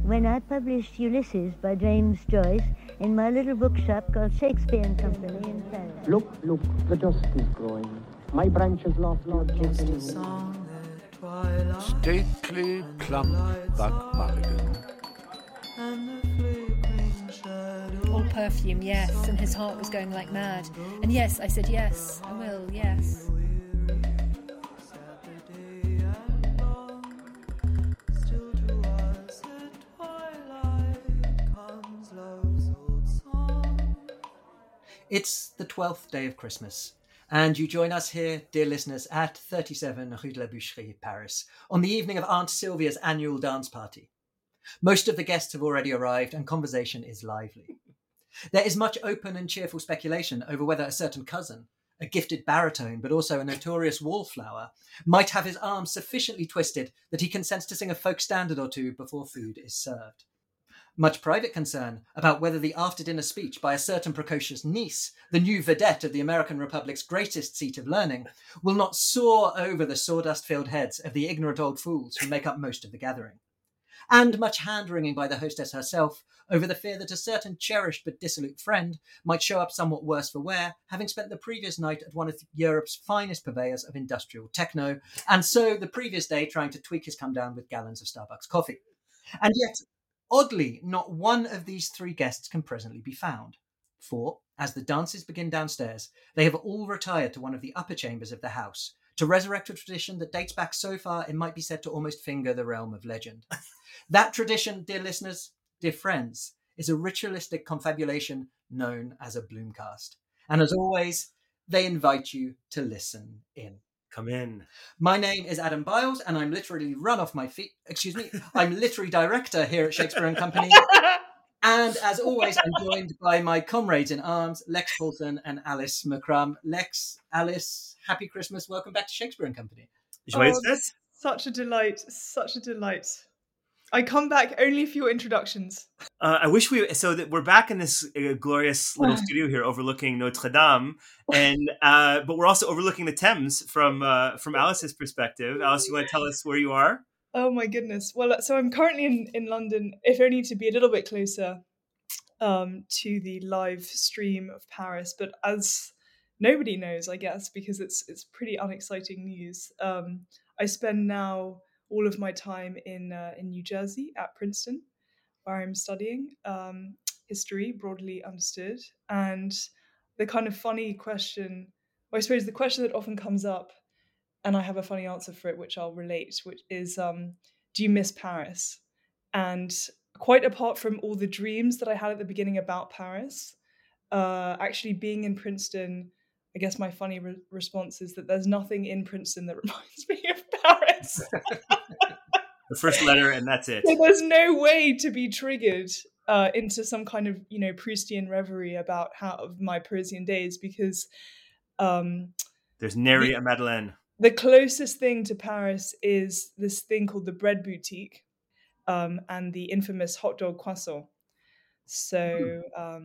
when I published Ulysses by James Joyce in my little bookshop called Shakespeare and Company in Paris. Look, the dusk is growing. My branches lost Stately, plump Buck Mulligan. All perfume, yes, and his heart was going like mad. And yes, I said yes, I will, yes. It's the 12th day of Christmas, and you join us here, dear listeners, at 37 Rue de la Boucherie, Paris, on the evening of Aunt Sylvia's annual dance party. Most of the guests have already arrived, and conversation is lively. There is much open and cheerful speculation over whether a certain cousin, a gifted baritone but also a notorious wallflower, might have his arms sufficiently twisted that he consents to sing a folk standard or two before food is served. Much private concern about whether the after-dinner speech by a certain precocious niece, the new vedette of the American Republic's greatest seat of learning, will not soar over the sawdust-filled heads of the ignorant old fools who make up most of the gathering. And much hand-wringing by the hostess herself over the fear that a certain cherished but dissolute friend might show up somewhat worse for wear, having spent the previous night at one of Europe's finest purveyors of industrial techno, and so the previous day trying to tweak his come-down with gallons of Starbucks coffee. And yet, oddly, not one of these three guests can presently be found. For, as the dances begin downstairs, they have all retired to one of the upper chambers of the house, to resurrect a tradition that dates back so far it might be said to almost finger the realm of legend. That tradition, dear listeners, dear friends, is a ritualistic confabulation known as a Bloomcast. And as always, they invite you to listen in. Come in. My name is Adam Biles, and I'm literally run off my feet. Excuse me. I'm literary director here at Shakespeare and Company. And as always, I'm joined by my comrades in arms, Lex Paulson and Alice McCrum. Lex, Alice, happy Christmas. Welcome back to Shakespeare and Company. Joyous. Such a delight. Such a delight. I come back only for your introductions. I wish that we're back in this glorious little studio here overlooking Notre Dame, and but we're also overlooking the Thames from Alice's perspective. Alice, you want to tell us where you are? Oh my goodness. Well, so I'm currently in London, if only to be a little bit closer to the live stream of Paris, but as nobody knows, I guess, because it's pretty unexciting news. I spend now all of my time in New Jersey at Princeton, where I'm studying history, broadly understood. And the kind of funny question, or I suppose the question that often comes up, and I have a funny answer for it, which I'll relate, which is, do you miss Paris? And quite apart from all the dreams that I had at the beginning about Paris, actually being in Princeton, I guess my funny response is that there's nothing in Princeton that reminds me of Paris. The first letter, and that's it. So there's no way to be triggered into some kind of, Proustian reverie about my Parisian days, because there's nary a Madeleine. The closest thing to Paris is this thing called the Bread Boutique, and the infamous hot dog croissant. So,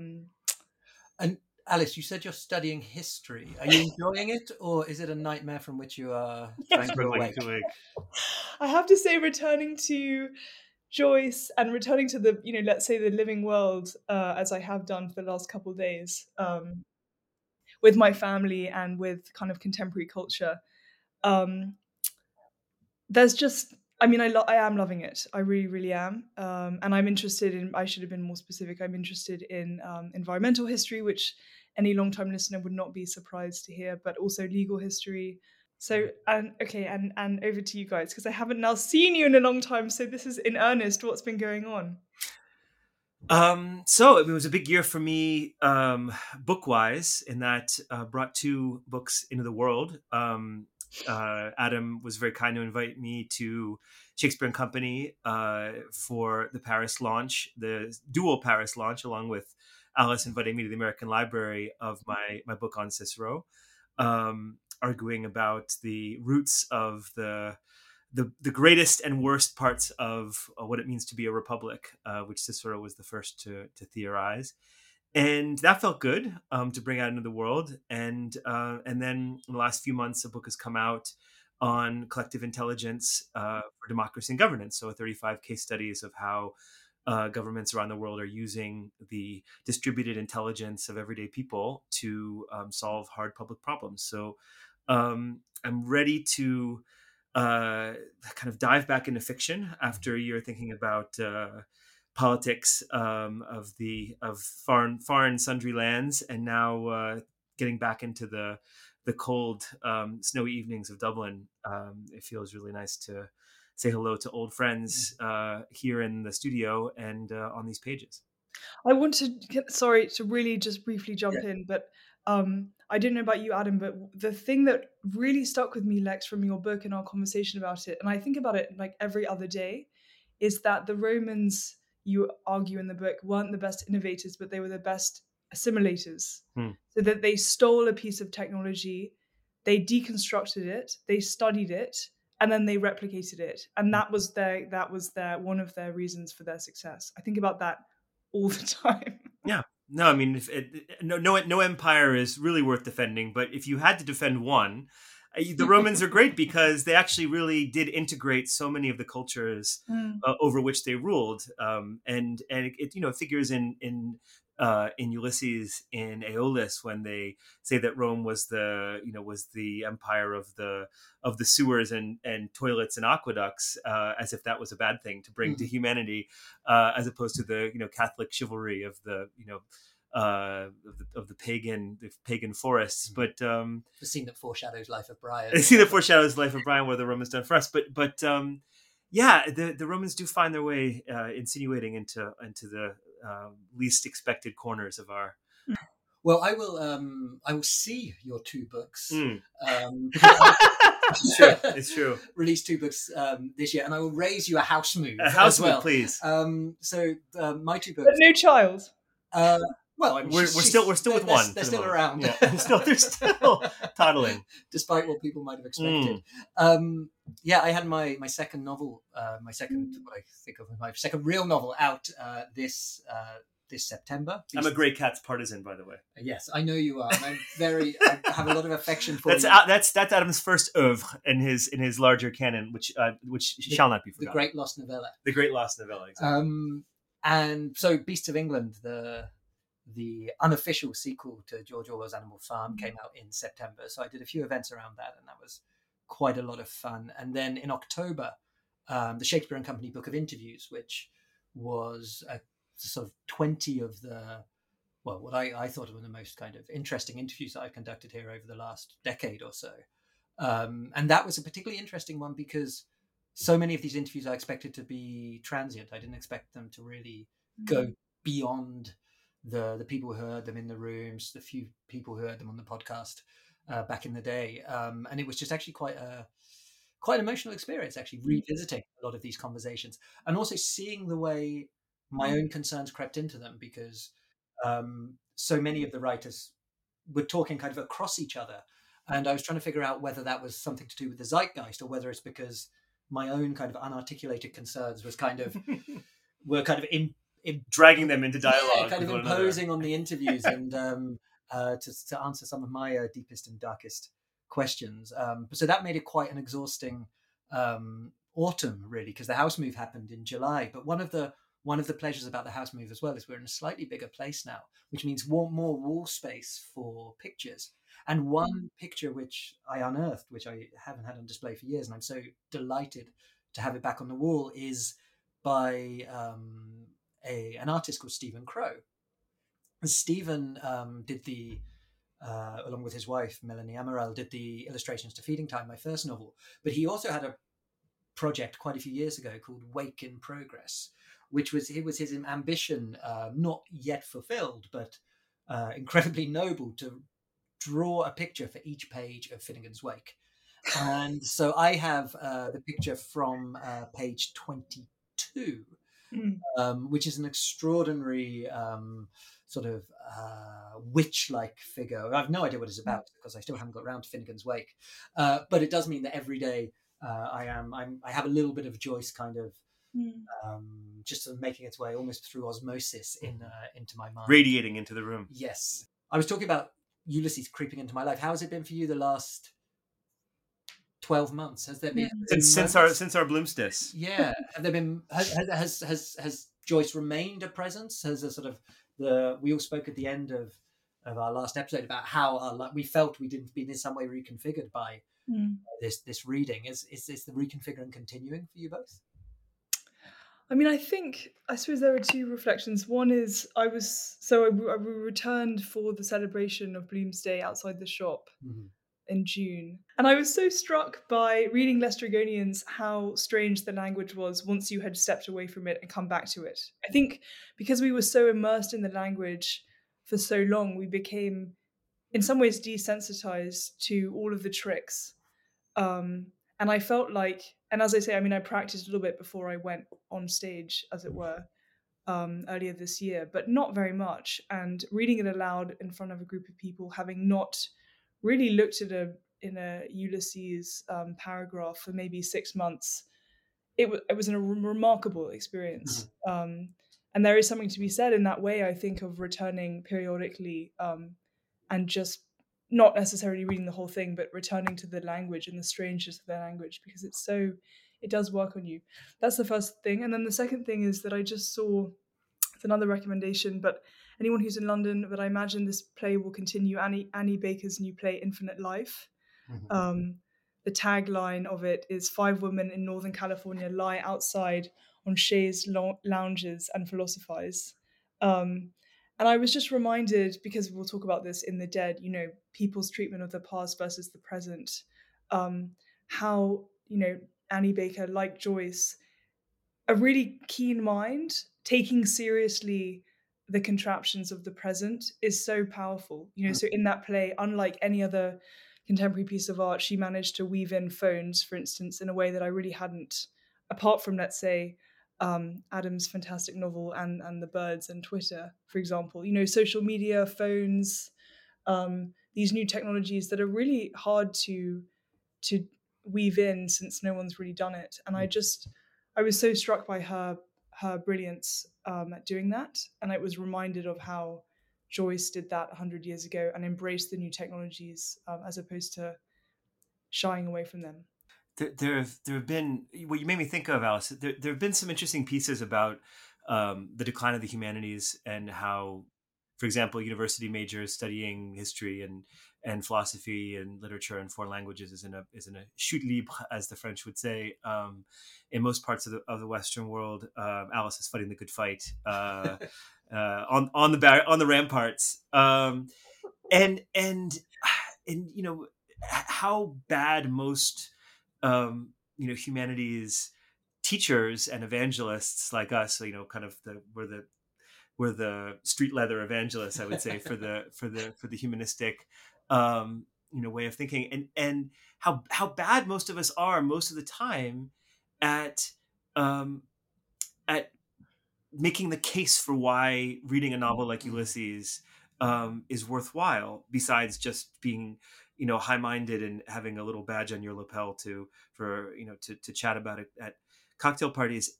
and Alice, you said you're studying history. Are you enjoying it, or is it a nightmare from which you are trying to awake? I have to say, returning to Joyce and returning to the, let's say the living world, as I have done for the last couple of days, with my family and with kind of contemporary culture, there's just, I am loving it. I really, really am. And I'm interested in, I should have been more specific, I'm interested in environmental history, which any long-time listener would not be surprised to hear, but also legal history. So, and over to you guys, because I haven't now seen you in a long time. So this is in earnest. What's been going on? So it was a big year for me, book-wise, in that brought two books into the world. Adam was very kind to invite me to Shakespeare and Company for the Paris launch, the dual Paris launch, along with Alice inviting me to the American Library of my book on Cicero, arguing about the roots of the greatest and worst parts of what it means to be a republic, which Cicero was the first to theorize. And that felt good to bring out into the world. And then in the last few months, a book has come out on collective intelligence for democracy and governance. So 35 case studies of how governments around the world are using the distributed intelligence of everyday people to solve hard public problems. So I'm ready to kind of dive back into fiction after a year thinking about politics of foreign sundry lands, and now getting back into the cold snowy evenings of Dublin. It feels really nice to say hello to old friends here in the studio and on these pages. I want to, sorry, to really just briefly jump in, but I don't know about you, Adam, but the thing that really stuck with me, Lex, from your book and our conversation about it, and I think about it like every other day, is that the Romans, you argue in the book, weren't the best innovators, but they were the best assimilators. So that they stole a piece of technology, they deconstructed it, they studied it, and then they replicated it. And that was their one of their reasons for their success. I think about that all the time. Yeah. No, I mean, no empire is really worth defending, but if you had to defend one, the Romans are great because they actually really did integrate so many of the cultures over which they ruled, and it figures in Ulysses, in Aeolus, when they say that Rome was the empire of the sewers and toilets and aqueducts, as if that was a bad thing to bring to humanity, as opposed to the Catholic chivalry of the pagan forests. But the scene that foreshadows Life of Brian. The scene that foreshadows Life of Brian, what the Romans done for us. But yeah, the Romans do find their way insinuating into the least expected corners of our. Well, I will see your two books. It's true. Release 2 books this year, and I will raise you a house move. Please. So my 2 books. But no child. Well, I mean, we're still with one. They're still around. Yeah. they're still toddling, despite what people might have expected. I had my second novel, what I think of my second real novel out this September. I'm a Grey Cats partisan, by the way. Yes, I know you are. And I have a lot of affection for you. That's Adam's first oeuvre in his larger canon, which shall not be forgotten. The Great Lost Novella. The Great Lost Novella, exactly. And so Beasts of England, the unofficial sequel to George Orwell's Animal Farm, came out in September. So I did a few events around that, and that was quite a lot of fun. And then in October, the Shakespeare and Company Book of Interviews, which was a sort of 20 of what I thought were the most kind of interesting interviews that I've conducted here over the last decade or so. And that was a particularly interesting one because so many of these interviews I expected to be transient. I didn't expect them to really go beyond the people who heard them in the rooms, the few people who heard them on the podcast back in the day. And it was just actually quite an emotional experience, actually revisiting a lot of these conversations and also seeing the way my own concerns crept into them, because so many of the writers were talking kind of across each other. And I was trying to figure out whether that was something to do with the zeitgeist or whether it's because my own kind of unarticulated concerns were kind of in dragging them into dialogue, kind of imposing on the interviews and to answer some of my deepest and darkest questions. So that made it quite an exhausting autumn, really, because the house move happened in July. But one of the pleasures about the house move as well is we're in a slightly bigger place now, which means more wall space for pictures. And one picture which I unearthed, which I haven't had on display for years, and I'm so delighted to have it back on the wall, is by an artist called Stephen Crow. And Stephen did along with his wife, Melanie Amaral, did the illustrations to Feeding Time, my first novel. But he also had a project quite a few years ago called Wake in Progress, which was his ambition, not yet fulfilled, but incredibly noble, to draw a picture for each page of Finnegan's Wake. And so I have the picture from page 22, which is an extraordinary sort of witch-like figure. I have no idea what it's about because I still haven't got around to Finnegan's Wake. But it does mean that every day I have a little bit of Joyce kind of just sort of making its way almost through osmosis into my mind, radiating into the room. Yes, I was talking about Ulysses creeping into my life. How has it been for you the last 12 months? Has there been since our Bloomstis? Yeah, have there been has Joyce remained a presence? Has a sort of we all spoke at the end of our last episode about how we felt we'd been in some way reconfigured by this reading. Is the reconfiguring continuing for you both? I mean, I suppose there are two reflections. One is I returned for the celebration of Bloomsday outside the shop in June. And I was so struck by reading Lestrygonians how strange the language was once you had stepped away from it and come back to it. I think because we were so immersed in the language for so long, we became in some ways desensitized to all of the tricks. And I felt like, and as I say, I mean, I practiced a little bit before I went on stage, as it were, earlier this year, but not very much. And reading it aloud in front of a group of people, having not really looked at in a Ulysses paragraph for maybe 6 months, it was a remarkable experience. And there is something to be said in that way, I think, of returning periodically and just not necessarily reading the whole thing, but returning to the language and the strangeness of the language, because it does work on you. That's the first thing. And then the second thing is that I just saw, it's another recommendation, but anyone who's in London, but I imagine this play will continue, Annie Baker's new play, Infinite Life. The tagline of it is 5 women in Northern California lie outside on chaise lounges and philosophize. And I was just reminded, because we'll talk about this in The Dead, people's treatment of the past versus the present, how, Annie Baker, like Joyce, a really keen mind, taking seriously the contraptions of the present is so powerful. So in that play, unlike any other contemporary piece of art, she managed to weave in phones, for instance, in a way that I really hadn't, apart from, let's say, Adam's fantastic novel and The Birds and Twitter, for example. Social media, phones, these new technologies that are really hard to weave in since no one's really done it. And I was so struck by her brilliance at doing that. And I was reminded of how Joyce did that 100 years ago and embraced the new technologies as opposed to shying away from them. There have been, what you made me think of, Alice, there have been some interesting pieces about the decline of the humanities and how, for example, university majors studying history and philosophy and literature and foreign languages is in a chute libre, as the French would say. In most parts of the Western world, Alice is fighting the good fight on the ramparts, and how bad most humanities teachers and evangelists like us, kind of we're the street leather evangelists, I would say, for the humanistic way of thinking, and how bad most of us are most of the time at making the case for why reading a novel like Ulysses is worthwhile, besides just being high-minded and having a little badge on your lapel to chat about it at cocktail parties.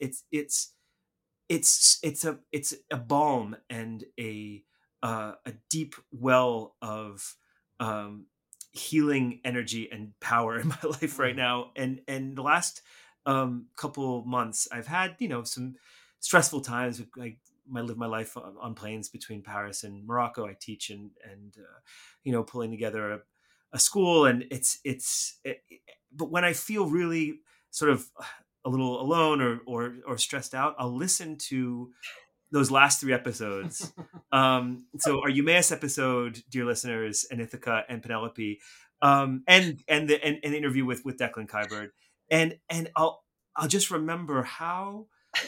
It's a balm and a deep well of healing energy and power in my life right now. And the last couple months, I've had some stressful times. I live my life on planes between Paris and Morocco. I teach and pulling together a school, and but when I feel really sort of a little alone or stressed out, I'll listen to those last 3 episodes. So our Eumaeus episode, dear listeners, and Ithaca and Penelope, and the interview with Declan Kiberd, and I'll just remember how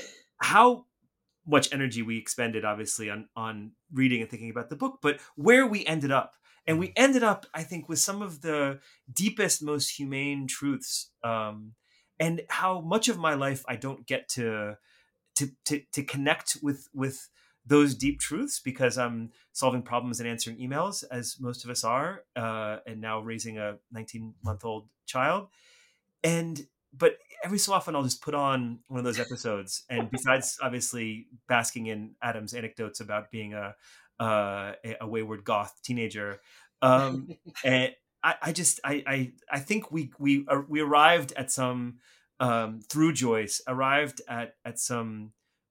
much energy we expended, obviously, on reading and thinking about the book, but where we ended up. And we ended up, I think, with some of the deepest, most humane truths, and how much of my life I don't get to connect with those deep truths because I'm solving problems and answering emails, as most of us are, and now raising a 19-month-old child. But every so often I'll just put on one of those episodes, and besides obviously basking in Adam's anecdotes about being a wayward goth teenager, and I think we arrived at some through Joyce arrived at some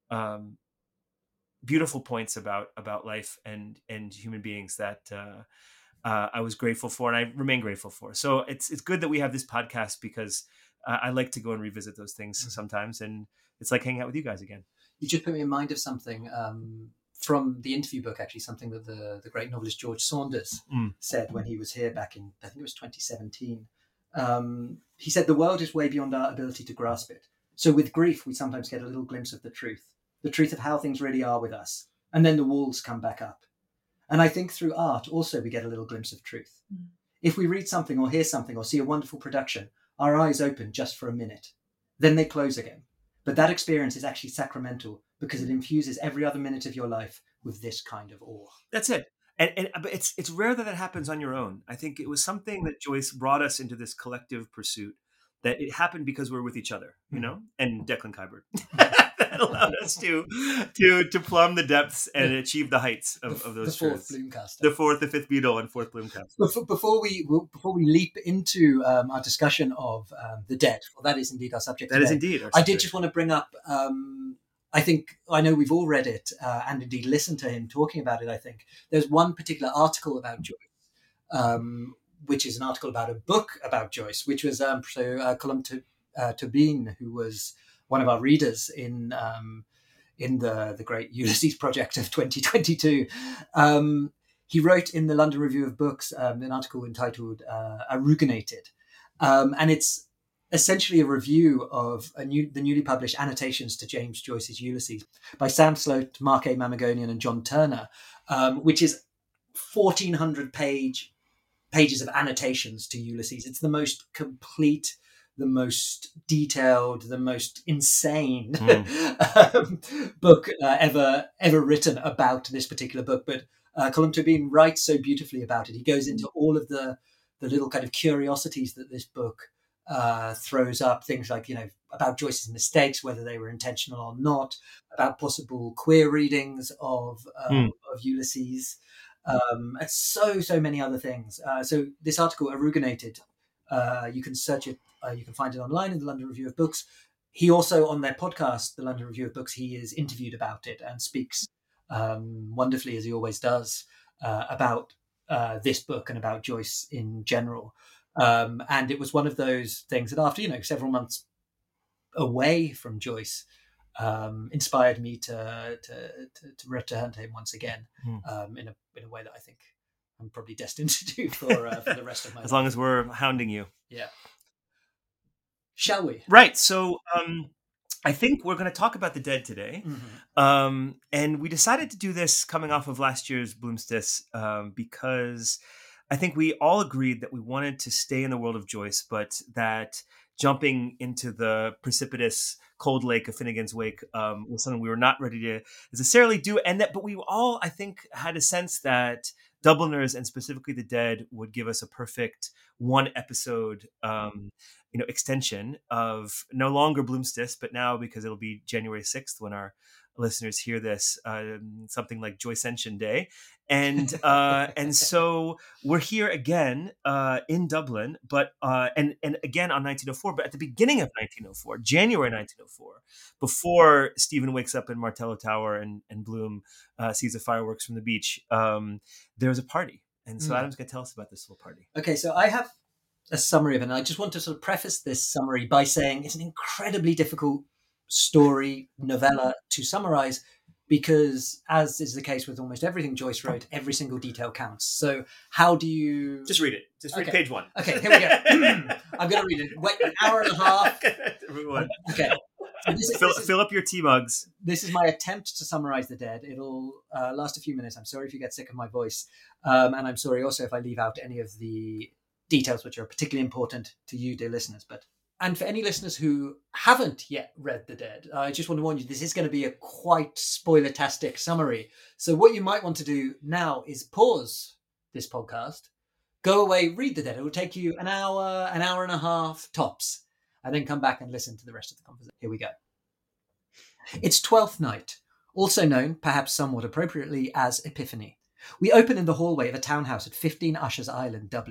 beautiful points about life and human beings that I was grateful for, and I remain grateful for. So it's good that we have this podcast, because I like to go and revisit those things sometimes, and it's like hanging out with you guys again. You just put me in mind of something from the interview book, actually, something that the great novelist George Saunders said when he was here back in, I think it was 2017. He said, the world is way beyond our ability to grasp it. So with grief, we sometimes get a little glimpse of the truth of how things really are with us. And then the walls come back up. And I think through art also we get a little glimpse of truth. If we read something or hear something or see a wonderful production, our eyes open just for a minute. Then they close again. But that experience is actually sacramental, because it infuses every other minute of your life with this kind of awe. That's it. But it's rare that happens on your own. I think it was something that Joyce brought us into this collective pursuit, that it happened because we're with each other, you know, and Declan Kiberd. That allowed us to plumb the depths and achieve the heights of those truths. The fourth Bloomcaster. The fourth, the fifth Beatle, and fourth Bloomcaster. Before we leap into our discussion of the dead, well, that is indeed our subject today. That is indeed our subject. I did just want to bring up, I know we've all read it and indeed listened to him talking about it. I think there's one particular article about Joyce, which is an article about a book about Joyce, which was Colm Tóibín, who was one of our readers in the great Ulysses project of 2022. He wrote in the London Review of Books an article entitled Aruginated, and it's essentially a review of the newly published annotations to James Joyce's Ulysses by Sam Sloat, Mark A. Mamegonian and John Turner, which is 1,400 pages of annotations to Ulysses. It's the most complete, the most detailed, the most insane book ever written about this particular book. But Colm Tóibín writes so beautifully about it. He goes into all of the little kind of curiosities that this book throws up, things like, about Joyce's mistakes, whether they were intentional or not, about possible queer readings of Ulysses, and so many other things. So this article, Aruginated, you can search it, you can find it online in the London Review of Books. He also, on their podcast, the London Review of Books, he is interviewed about it and speaks wonderfully, as he always does, about this book and about Joyce in general. And it was one of those things that after, several months away from Joyce, inspired me to return to him once again, in a way that I think I'm probably destined to do for the rest of my life. As long as we're hounding you. Yeah. Shall we? Right. So I think we're going to talk about the dead today. And we decided to do this coming off of last year's Bloomstice because I think we all agreed that we wanted to stay in the world of Joyce, but that jumping into the precipitous cold lake of Finnegan's Wake was something we were not ready to necessarily do. But we all, I think, had a sense that Dubliners, and specifically the dead, would give us a perfect one episode extension of no longer Bloomstice, but now, because it'll be January 6th when our listeners hear this, something like Joycention Day. And so we're here again in Dublin, but and again on 1904, but at the beginning of 1904, January 1904, before Stephen wakes up in Martello Tower and Bloom sees the fireworks from the beach, there was a party. And so Adam's going to tell us about this little party. Okay, so I have a summary of it, and I just want to sort of preface this summary by saying it's an incredibly difficult story, novella, to summarize, because, as is the case with almost everything Joyce wrote, every single detail counts. So how do you... Just read it. Just read page one. Okay, here we go. I'm going to read it. Wait an hour and a half. Everyone. Okay. Fill up your tea mugs. This is my attempt to summarize the dead. It'll last a few minutes. I'm sorry if you get sick of my voice. And I'm sorry also if I leave out any of the details which are particularly important to you, dear listeners. And for any listeners who haven't yet read The Dead, I just want to warn you, this is going to be a quite spoiler-tastic summary. So what you might want to do now is pause this podcast, go away, read The Dead. It will take you an hour and a half tops, and then come back and listen to the rest of the conversation. Here we go. It's Twelfth Night, also known, perhaps somewhat appropriately, as Epiphany. We open in the hallway of a townhouse at 15 Ushers Island, Dublin,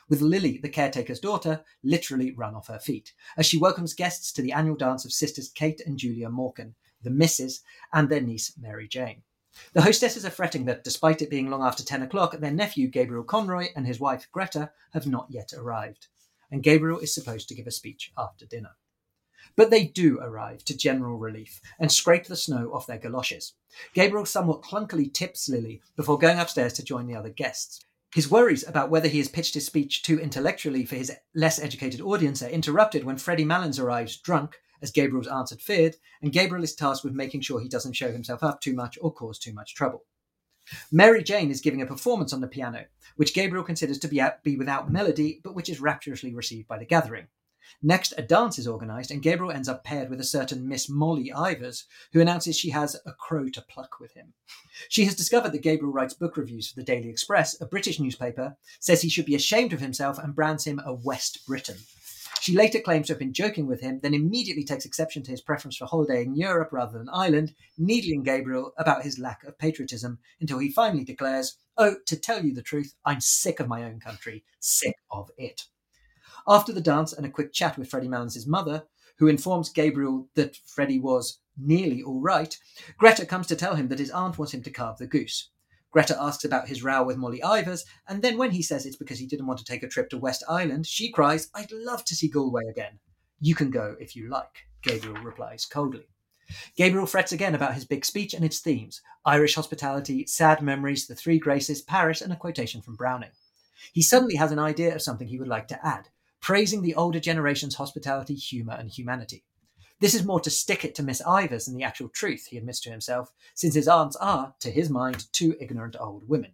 with Lily, the caretaker's daughter, literally run off her feet, as she welcomes guests to the annual dance of sisters Kate and Julia Morkan, the Misses, and their niece Mary Jane. The hostesses are fretting that, despite it being long after 10 o'clock, their nephew Gabriel Conroy and his wife Greta have not yet arrived, and Gabriel is supposed to give a speech after dinner. But they do arrive, to general relief, and scrape the snow off their galoshes. Gabriel somewhat clunkily tips Lily before going upstairs to join the other guests. His worries about whether he has pitched his speech too intellectually for his less educated audience are interrupted when Freddie Malins arrives drunk, as Gabriel's aunt had feared, and Gabriel is tasked with making sure he doesn't show himself up too much or cause too much trouble. Mary Jane is giving a performance on the piano, which Gabriel considers to be without melody, but which is rapturously received by the gathering. Next, a dance is organised, and Gabriel ends up paired with a certain Miss Molly Ivers, who announces she has a crow to pluck with him. She has discovered that Gabriel writes book reviews for the Daily Express, a British newspaper, says he should be ashamed of himself, and brands him a West Briton. She later claims to have been joking with him, then immediately takes exception to his preference for holidaying in Europe rather than Ireland, needling Gabriel about his lack of patriotism, until he finally declares, "Oh, to tell you the truth, I'm sick of my own country, sick of it." After the dance and a quick chat with Freddie Malins' mother, who informs Gabriel that Freddie was nearly all right, Greta comes to tell him that his aunt wants him to carve the goose. Greta asks about his row with Molly Ivers, and then when he says it's because he didn't want to take a trip to West Island, she cries, "I'd love to see Galway again." "You can go if you like," Gabriel replies coldly. Gabriel frets again about his big speech and its themes: Irish hospitality, sad memories, the Three Graces, Paris, and a quotation from Browning. He suddenly has an idea of something he would like to add, praising the older generation's hospitality, humour, and humanity. This is more to stick it to Miss Ivers than the actual truth, he admits to himself, since his aunts are, to his mind, two ignorant old women.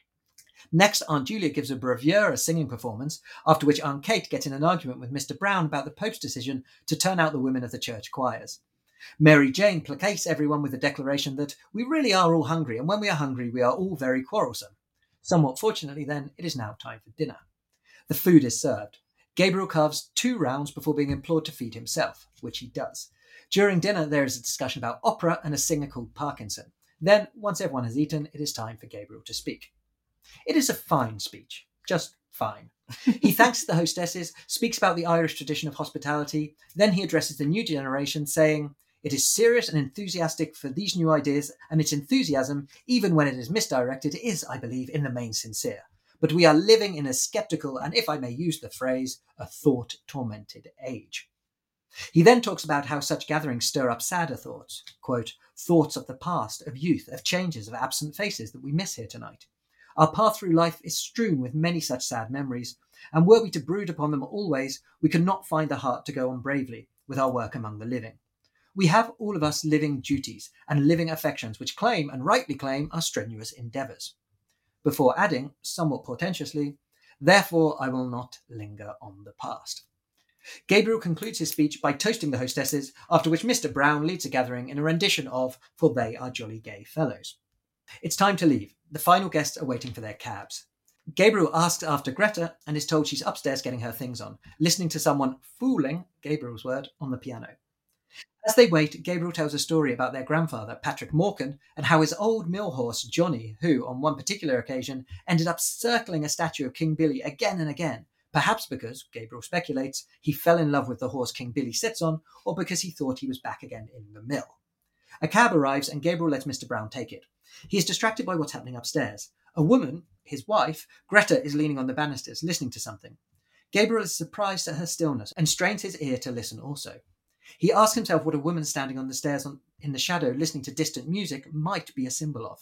Next, Aunt Julia gives a bravura singing performance, after which Aunt Kate gets in an argument with Mr. Brown about the Pope's decision to turn out the women of the church choirs. Mary Jane placates everyone with the declaration that we really are all hungry, and when we are hungry, we are all very quarrelsome. Somewhat fortunately, then, it is now time for dinner. The food is served. Gabriel carves 2 rounds before being implored to feed himself, which he does. During dinner, there is a discussion about opera and a singer called Parkinson. Then, once everyone has eaten, it is time for Gabriel to speak. It is a fine speech, just fine. He thanks the hostesses, speaks about the Irish tradition of hospitality, then he addresses the new generation, saying, "It is serious and enthusiastic for these new ideas, and its enthusiasm, even when it is misdirected, is, I believe, in the main sincere. But we are living in a sceptical and, if I may use the phrase, a thought-tormented age." He then talks about how such gatherings stir up sadder thoughts, quote, "thoughts of the past, of youth, of changes, of absent faces that we miss here tonight. Our path through life is strewn with many such sad memories, and were we to brood upon them always, we could not find the heart to go on bravely with our work among the living. We have all of us living duties and living affections which claim, and rightly claim, our strenuous endeavours." Before adding, somewhat portentously, "Therefore I will not linger on the past." Gabriel concludes his speech by toasting the hostesses, after which Mr. Brown leads a gathering in a rendition of "For They Are Jolly Gay Fellows." It's time to leave. The final guests are waiting for their cabs. Gabriel asks after Greta and is told she's upstairs getting her things on, listening to someone fooling, Gabriel's word, on the piano. As they wait, Gabriel tells a story about their grandfather, Patrick Morkan, and how his old mill horse, Johnny, who, on one particular occasion, ended up circling a statue of King Billy again and again, perhaps because, Gabriel speculates, he fell in love with the horse King Billy sits on, or because he thought he was back again in the mill. A cab arrives and Gabriel lets Mr. Brown take it. He is distracted by what's happening upstairs. A woman, his wife, Greta, is leaning on the banisters, listening to something. Gabriel is surprised at her stillness and strains his ear to listen also. He asks himself what a woman standing on the stairs in the shadow listening to distant music might be a symbol of.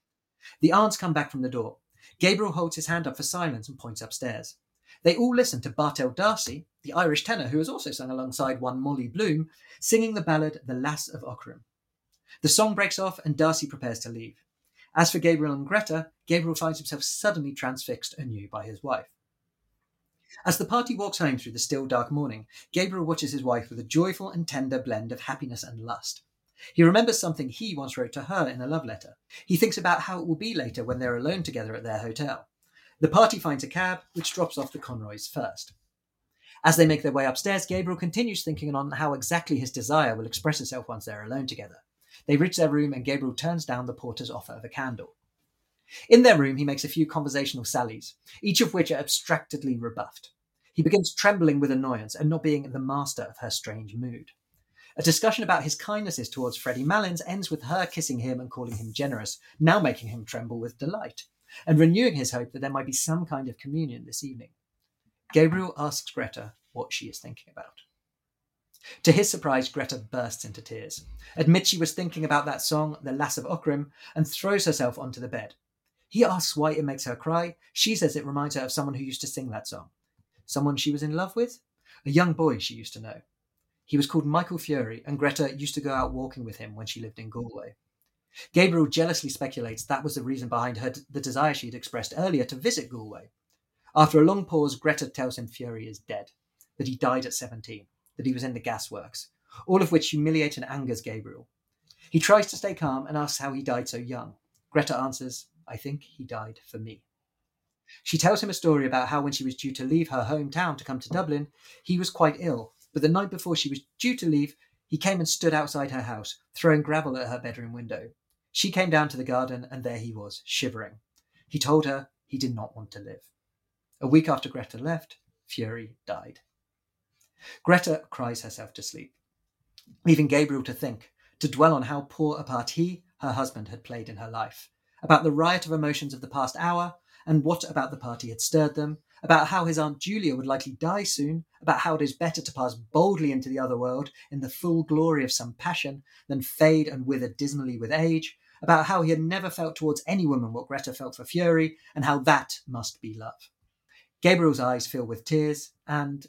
The aunts come back from the door. Gabriel holds his hand up for silence and points upstairs. They all listen to Bartel D'Arcy, the Irish tenor who has also sung alongside one Molly Bloom, singing the ballad The Lass of Aughrim. The song breaks off and D'Arcy prepares to leave. As for Gabriel and Greta, Gabriel finds himself suddenly transfixed anew by his wife. As the party walks home through the still dark morning, Gabriel watches his wife with a joyful and tender blend of happiness and lust. He remembers something he once wrote to her in a love letter. He thinks about how it will be later when they're alone together at their hotel. The party finds a cab, which drops off the Conroys first. As they make their way upstairs, Gabriel continues thinking on how exactly his desire will express itself once they're alone together. They reach their room and Gabriel turns down the porter's offer of a candle. In their room, he makes a few conversational sallies, each of which are abstractedly rebuffed. He begins trembling with annoyance at not being the master of her strange mood. A discussion about his kindnesses towards Freddie Malins ends with her kissing him and calling him generous, now making him tremble with delight, and renewing his hope that there might be some kind of communion this evening. Gabriel asks Greta what she is thinking about. To his surprise, Greta bursts into tears, admits she was thinking about that song, The Lass of Aughrim, and throws herself onto the bed. He asks why it makes her cry. She says it reminds her of someone who used to sing that song. Someone she was in love with? A young boy she used to know. He was called Michael Fury, and Greta used to go out walking with him when she lived in Galway. Gabriel jealously speculates that was the reason behind the desire she had expressed earlier to visit Galway. After a long pause, Greta tells him Fury is dead, that he died at 17, that he was in the gasworks, all of which humiliate and angers Gabriel. He tries to stay calm and asks how he died so young. Greta answers, I think he died for me. She tells him a story about how when she was due to leave her hometown to come to Dublin, he was quite ill, but the night before she was due to leave, he came and stood outside her house, throwing gravel at her bedroom window. She came down to the garden, and there he was, shivering. He told her he did not want to live. A week after Greta left, Fury died. Greta cries herself to sleep, leaving Gabriel to think, to dwell on how poor a part he, her husband, had played in her life, about the riot of emotions of the past hour, and what about the party had stirred them, about how his Aunt Julia would likely die soon, about how it is better to pass boldly into the other world in the full glory of some passion than fade and wither dismally with age, about how he had never felt towards any woman what Greta felt for Fury, and how that must be love. Gabriel's eyes fill with tears, and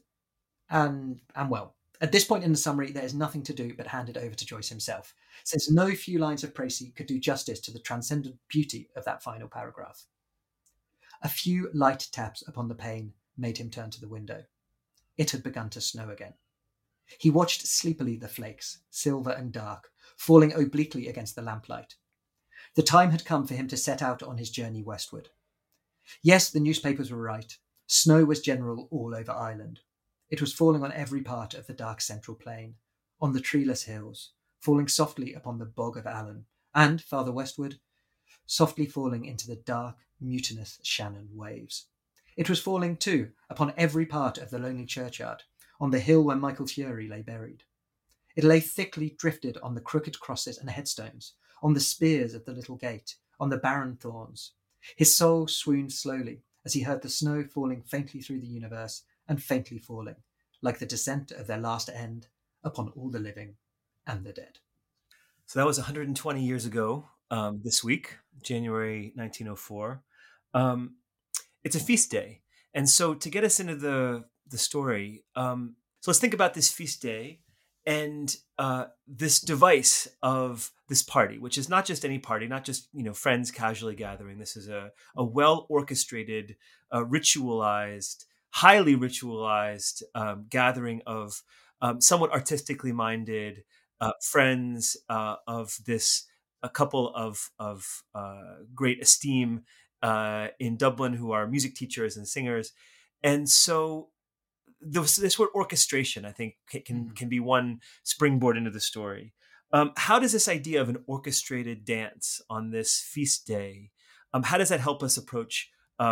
well, at this point in the summary, there is nothing to do but hand it over to Joyce himself, since no few lines of Précy could do justice to the transcendent beauty of that final paragraph. A few light taps upon the pane made him turn to the window. It had begun to snow again. He watched sleepily the flakes, silver and dark, falling obliquely against the lamplight. The time had come for him to set out on his journey westward. Yes, the newspapers were right. Snow was general all over Ireland. It was falling on every part of the dark central plain, on the treeless hills, falling softly upon the bog of Allen, and, farther westward, softly falling into the dark, mutinous Shannon waves. It was falling, too, upon every part of the lonely churchyard, on the hill where Michael Fury lay buried. It lay thickly drifted on the crooked crosses and headstones, on the spears of the little gate, on the barren thorns. His soul swooned slowly as he heard the snow falling faintly through the universe and faintly falling, like the descent of their last end, upon all the living and the dead. So that was 120 years ago this week, January 1904. It's a feast day. And so to get us into the story, so let's think about this feast day and this device of this party, which is not just any party, not just friends casually gathering. This is a well-orchestrated, ritualized, highly ritualized gathering of somewhat artistically minded friends of this a couple of great esteem in Dublin who are music teachers and singers. And so this word orchestration, I think, can be one springboard into the story. How does this idea of an orchestrated dance on this feast day, how does that help us approach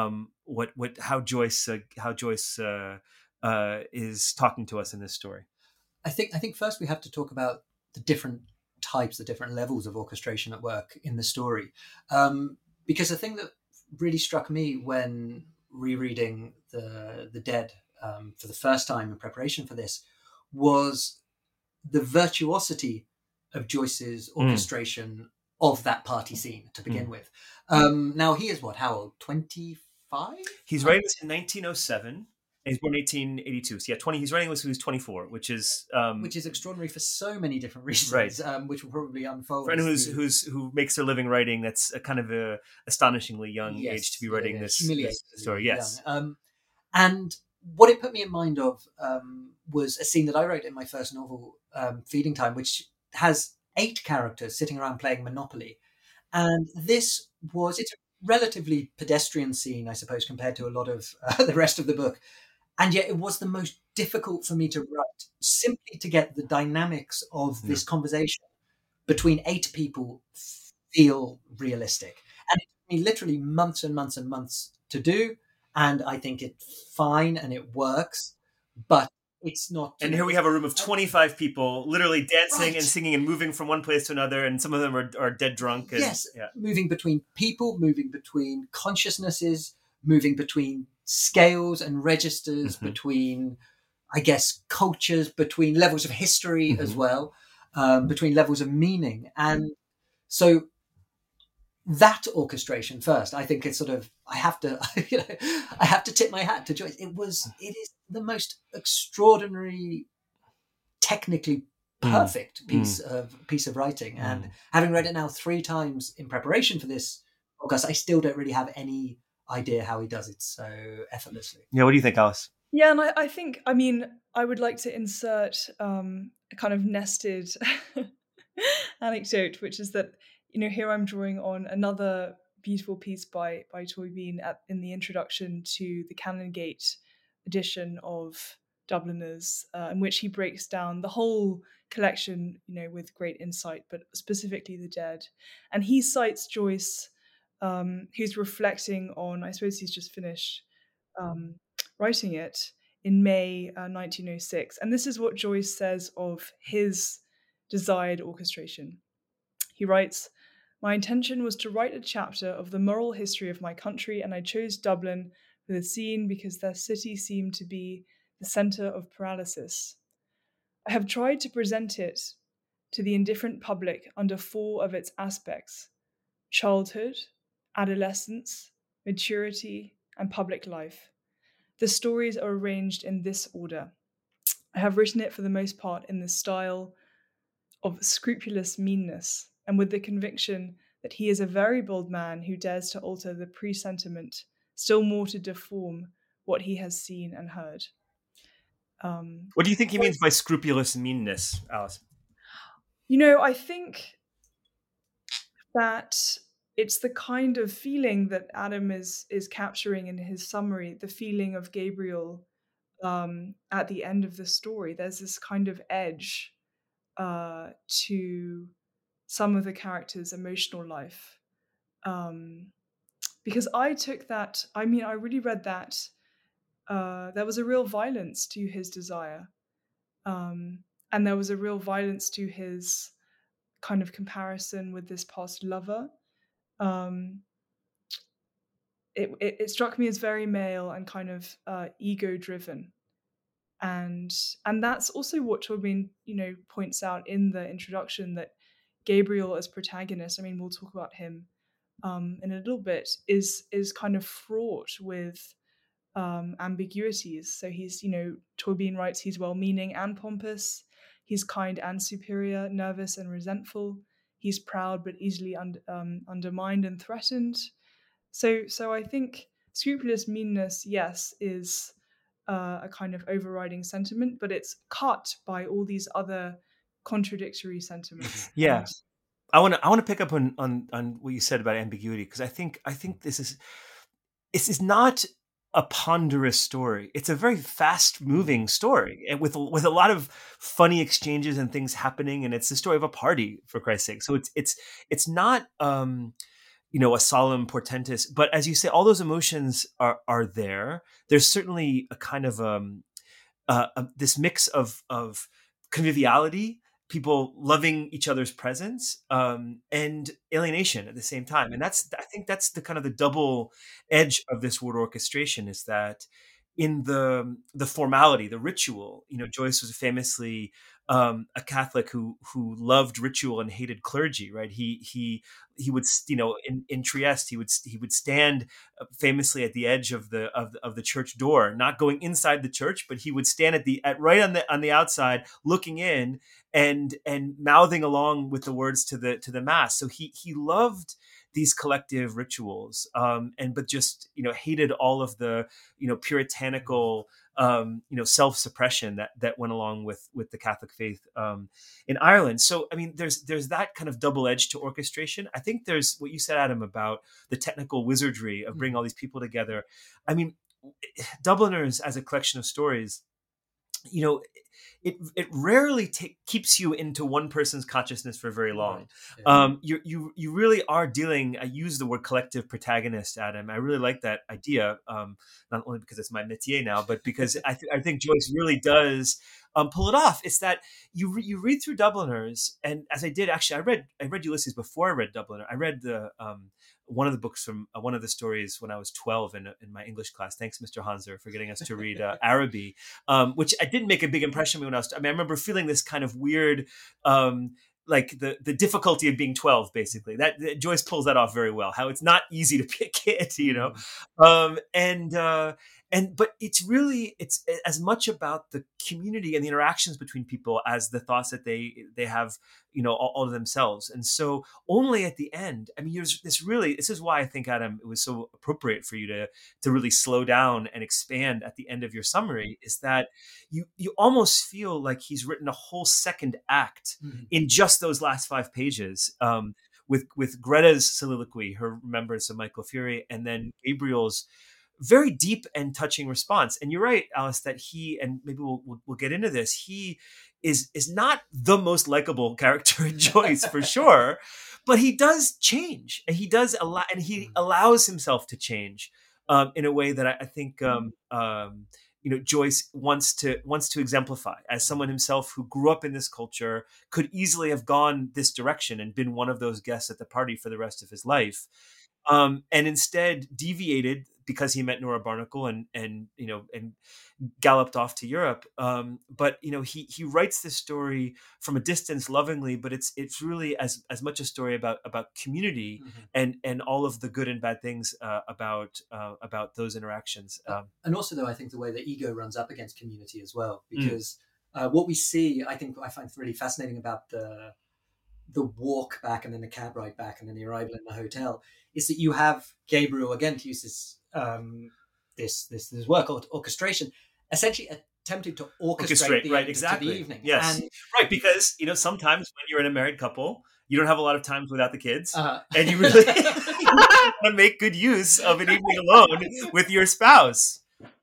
how Joyce is talking to us in this story? I think first we have to talk about the different types, the different levels of orchestration at work in the story, because the thing that really struck me when rereading the Dead for the first time in preparation for this was the virtuosity of Joyce's orchestration of that party scene to begin with. Now he is how old? 25? He's writing this in 1907. He's born in 1882. So yeah, he's writing this when he was 24, which is extraordinary for so many different reasons, right? Which will probably unfold. For anyone who makes their living writing, that's a kind of a astonishingly young age to be writing this story. Yes, and what it put me in mind of was a scene that I wrote in my first novel, Feeding Time, which has 8 characters sitting around playing Monopoly, and it's a relatively pedestrian scene, I suppose, compared to a lot of the rest of the book. And yet it was the most difficult for me to write, simply to get the dynamics of this conversation between 8 people feel realistic. And it me literally months and months and months to do, and I think it's fine and it works, but it's not. And here we have a room of 25 people literally dancing Right. and singing and moving from one place to another, and some of them are dead drunk. And, Yes, yeah. moving between people, moving between consciousnesses, moving between scales and registers, between, I guess, cultures, between levels of history as well, between levels of meaning. And so that orchestration first, I think it's sort of, I have to tip my hat to Joyce. It is the most extraordinary, technically perfect piece of writing. And having read it now 3 times in preparation for this podcast, I still don't really have any idea how he does it so effortlessly. Yeah, what do you think, Alice? Yeah, and I think, I mean, I would like to insert a kind of nested anecdote, which is that, you know, here I'm drawing on another beautiful piece by Toy Bean in the introduction to the Canongate edition of Dubliners, in which he breaks down the whole collection, you know, with great insight, but specifically The Dead. And he cites Joyce, who's reflecting on, I suppose he's just finished writing it in May 1906. And this is what Joyce says of his desired orchestration. He writes, "My intention was to write a chapter of the moral history of my country, and I chose Dublin for the scene because their city seemed to be the centre of paralysis. I have tried to present it to the indifferent public under 4 of its aspects: childhood, adolescence, maturity, and public life. The stories are arranged in this order. I have written it for the most part in the style of scrupulous meanness, and with the conviction that he is a very bold man who dares to alter the presentiment, still more to deform what he has seen and heard." What do you think he means by scrupulous meanness, Alice? You know, I think that it's the kind of feeling that Adam is capturing in his summary, the feeling of Gabriel at the end of the story. There's this kind of edge to some of the characters' emotional life. Because I took that, I mean, I really read that there was a real violence to his desire. And there was a real violence to his kind of comparison with this past lover. It struck me as very male and kind of ego-driven. And that's also what Tobin, you know, points out in the introduction, that Gabriel as protagonist, I mean, we'll talk about him in a little bit, is kind of fraught with ambiguities. So he's, you know, Tobin writes, he's well-meaning and pompous, he's kind and superior, nervous and resentful, he's proud but easily undermined and threatened. So I think scrupulous meanness, yes, is a kind of overriding sentiment, but it's cut by all these other contradictory sentiments. Yeah. And I want to pick up on what you said about ambiguity, because I think this is not a ponderous story. It's a very fast moving story, and with a lot of funny exchanges and things happening, and it's the story of a party, for Christ's sake. So it's not you know, a solemn, portentous, but as you say, all those emotions are there. There's certainly a kind of this mix of conviviality, people loving each other's presence, and alienation at the same time. And I think that's the kind of the double edge of this word orchestration, is that in the formality, the ritual, you know, Joyce was famously a Catholic who loved ritual and hated clergy, right? He would, you know, in Trieste, he would stand famously at the edge of the church door, not going inside the church, but he would stand right on the outside, looking in and mouthing along with the words to the mass. So he loved these collective rituals, but just, you know, hated all of the, you know, puritanical, you know, self-suppression that went along with the Catholic faith in Ireland. So, I mean, there's that kind of double edge to orchestration. I think there's what you said, Adam, about the technical wizardry of bringing all these people together. I mean, Dubliners as a collection of stories, you know, it rarely keeps you into one person's consciousness for very long. Right. Yeah. You really are dealing. I use the word collective protagonist, Adam. I really like that idea. Not only because it's my métier now, but because I think Joyce really does pull it off. It's that you read through Dubliners, and as I did actually, I read Ulysses before I read Dubliner. I read the one of the books from one of the stories when I was 12 in my English class. Thanks, Mr. Hanser, for getting us to read Araby, which I didn't make a big impression on me when I was. I remember feeling this kind of weird. Like the difficulty of being 12, basically. That Joyce pulls that off very well. How it's not easy to be a kid, you know, but it's as much about the community and the interactions between people as the thoughts that they have, you know, all of themselves. And so only at the end, I mean, this is why I think, Adam, it was so appropriate for you to really slow down and expand at the end of your summary, is that you almost feel like he's written a whole second act in just those last 5 pages, with Greta's soliloquy, her remembrance of Michael Fury, and then Gabriel's very deep and touching response. And you're right, Alice, that he, and maybe we'll get into this, he is not the most likable character in Joyce for sure, but he does change, and he does allow, and he allows himself to change in a way that I think you know, Joyce wants to exemplify, as someone himself who grew up in this culture, could easily have gone this direction and been one of those guests at the party for the rest of his life, and instead deviated because he met Nora Barnacle and you know, and galloped off to Europe. But you know, he writes this story from a distance, lovingly, but it's really as much a story about community and all of the good and bad things about those interactions. And also, though, I think the way that ego runs up against community as well, because what we see, I find really fascinating about the walk back and then the cab ride back and then the arrival in the hotel, is that you have Gabriel, again, to use this word called orchestration, essentially attempting to orchestrate the right, end exactly. to the evening. Yes, and, right, because you know, sometimes when you're in a married couple, you don't have a lot of times without the kids, and you really want to make good use of an evening alone with your spouse.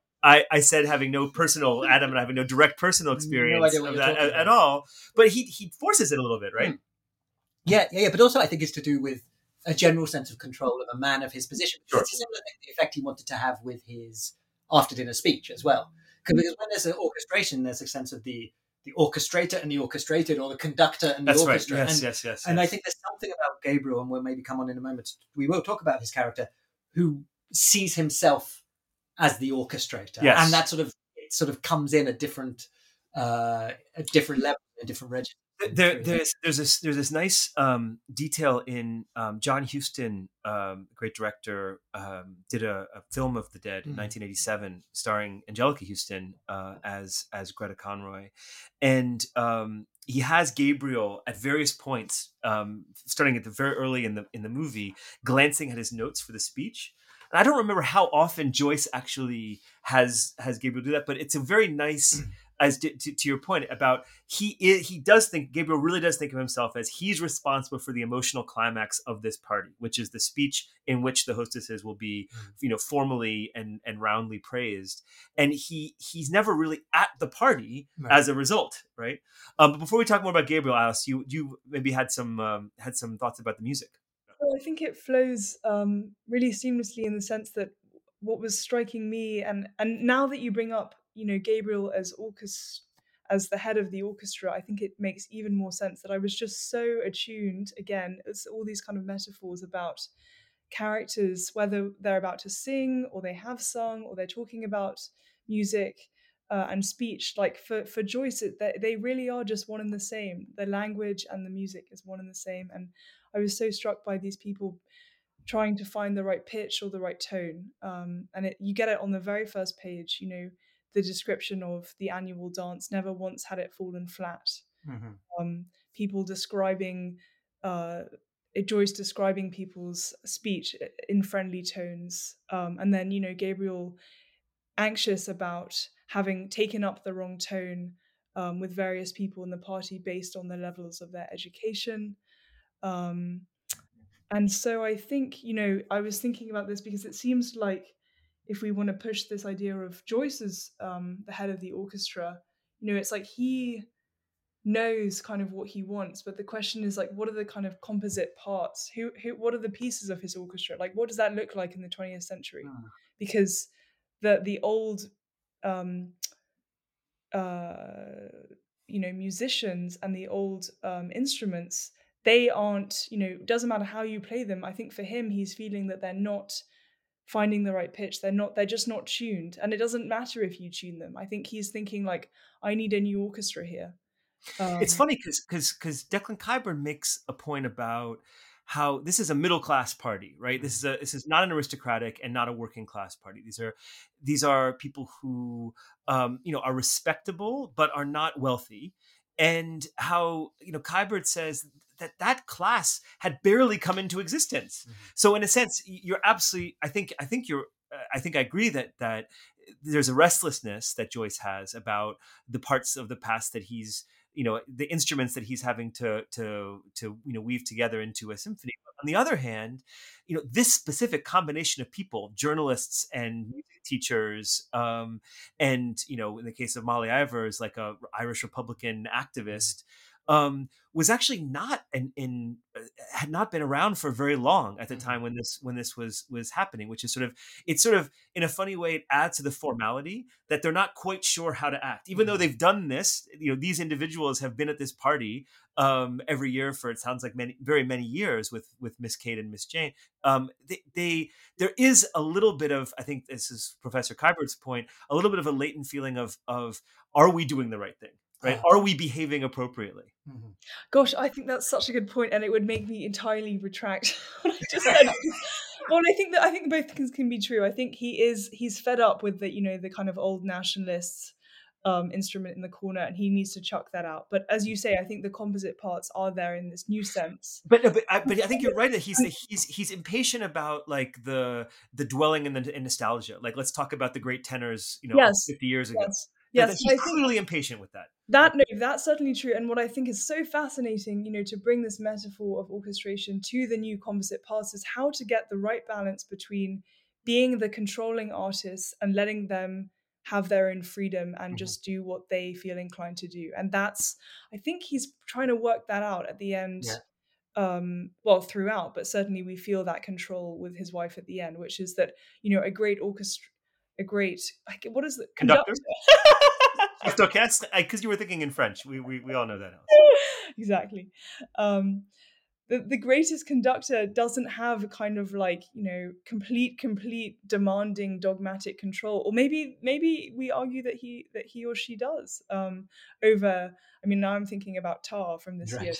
I said having no personal, Adam and I having no direct personal experience of that at all, but he forces it a little bit, right? Yeah. But also, I think it's to do with a general sense of control of a man of his position. Sure. It's a similar thing, the effect he wanted to have with his after dinner speech as well. Because when there's an orchestration, there's a sense of the orchestrator and the orchestrated, or the conductor and the orchestra. Right. Yes. And I think there's something about Gabriel, and we'll maybe come on in a moment. We will talk about his character, who sees himself as the orchestrator, and that sort of comes in at different level, a different register. There's this nice detail in John Huston, great director, did a film of the dead in 1987, starring Angelica Houston as Greta Conroy, and he has Gabriel at various points, starting at the very early in the movie, glancing at his notes for the speech. And I don't remember how often Joyce actually has Gabriel do that, but it's a very nice. As to your point about he does think, Gabriel really does think of himself as he's responsible for the emotional climax of this party, which is the speech in which the hostesses will be, you know, formally and roundly praised, and he's never really at the party as a result, right? But before we talk more about Gabriel, Alice, you maybe had some thoughts about the music. Well, I think it flows really seamlessly, in the sense that what was striking me, and now that you bring up, you know, Gabriel as the head of the orchestra, I think it makes even more sense that I was just so attuned, again, as all these kind of metaphors about characters, whether they're about to sing or they have sung or they're talking about music and speech. Like for Joyce, they really are just one and the same. The language and the music is one and the same. And I was so struck by these people trying to find the right pitch or the right tone. And you get it on the very first page, you know, the description of the annual dance, never once had it fallen flat. People describing, Joyce describing people's speech in friendly tones. And then, you know, Gabriel anxious about having taken up the wrong tone with various people in the party based on the levels of their education. And so I think, you know, I was thinking about this because it seems like if we want to push this idea of Joyce as the head of the orchestra, it's like he knows kind of what he wants, but the question is like, what are the kind of composite parts? What are the pieces of his orchestra? Like, what does that look like in the 20th century? Because the old musicians and the old instruments, they aren't, doesn't matter how you play them. I think for him, he's feeling that they're not finding the right pitch. They're just not tuned. And it doesn't matter if you tune them. I think he's thinking like, I need a new orchestra here. It's funny because Declan Kuyburn makes a point about how this is a middle class party, right? This is not an aristocratic and not a working class party. These are people who are respectable but are not wealthy, and how Kuyburn says that class had barely come into existence. So in a sense, you're absolutely. I think I agree that there's a restlessness that Joyce has about the parts of the past that he's, the instruments that he's having to weave together into a symphony. But on the other hand, this specific combination of people, journalists and music teachers, and in the case of Molly Ivors, like a Irish Republican activist, was actually not had not been around for very long at the time when this was happening, which is sort of in a funny way, it adds to the formality that they're not quite sure how to act, even though they've done this. These individuals have been at this party every year for, it sounds like, very many years with Miss Kate and Miss Jane. There is a little bit of, I think this is Professor Kuybur's point, a little bit of a latent feeling of are we doing the right thing? Right? Are we behaving appropriately? Gosh, I think that's such a good point, and it would make me entirely retract what I just said. Well, I think both things can be true. I think he's fed up with the kind of old nationalists instrument in the corner, and he needs to chuck that out. But as you say, I think the composite parts are there in this new sense. But I think you're right that he's impatient about like the dwelling in the nostalgia. Like, let's talk about the great tenors, 50 years ago. Yes, he's clearly impatient with that. That's certainly true. And what I think is so fascinating, to bring this metaphor of orchestration to the new composite parts is how to get the right balance between being the controlling artists and letting them have their own freedom and just do what they feel inclined to do. And I think he's trying to work that out at the end. Well, throughout, but certainly we feel that control with his wife at the end, which is that, a great orchestra, what is the conductor? Because you were thinking in French. We all know that. Exactly. The greatest conductor doesn't have a kind of like, complete demanding dogmatic control, or maybe we argue that he or she does over. I mean, now I'm thinking about Tar from this year.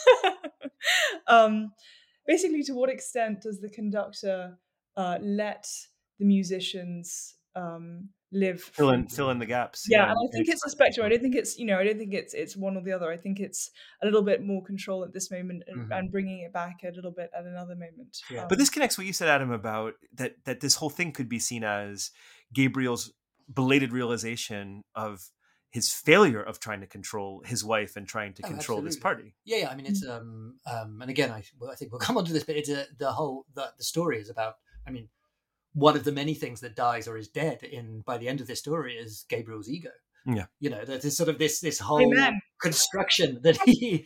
But, basically, to what extent does the conductor let the musicians live, fill in the gaps? And I think it's a spectrum. I don't think it's one or the other. I think it's a little bit more control at this moment and bringing it back a little bit at another moment. But this connects what you said, Adam, about that this whole thing could be seen as Gabriel's belated realization of his failure of trying to control his wife and trying to control this party. Yeah. I mean, it's and again, I think we'll come on to this, but it's the story is about. I mean, one of the many things that dies or is dead by the end of this story is Gabriel's ego. Yeah, there's sort of this whole construction that he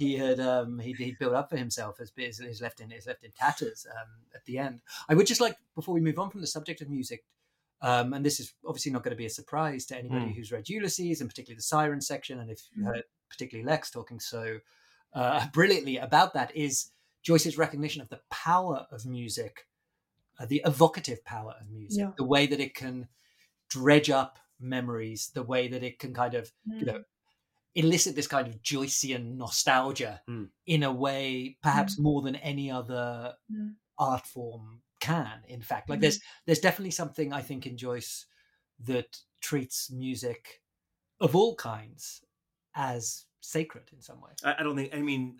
built up for himself is left in tatters at the end. I would just like, before we move on from the subject of music, and this is obviously not going to be a surprise to anybody who's read Ulysses, and particularly the Siren section, and if you heard particularly Lex talking so brilliantly about that, is Joyce's recognition of the power of music. The evocative power of music, the way that it can dredge up memories, the way that it can kind of, elicit this kind of Joycean nostalgia in a way perhaps more than any other art form can. In fact, like there's definitely something, I think, in Joyce that treats music of all kinds as sacred in some way. I don't think. I mean,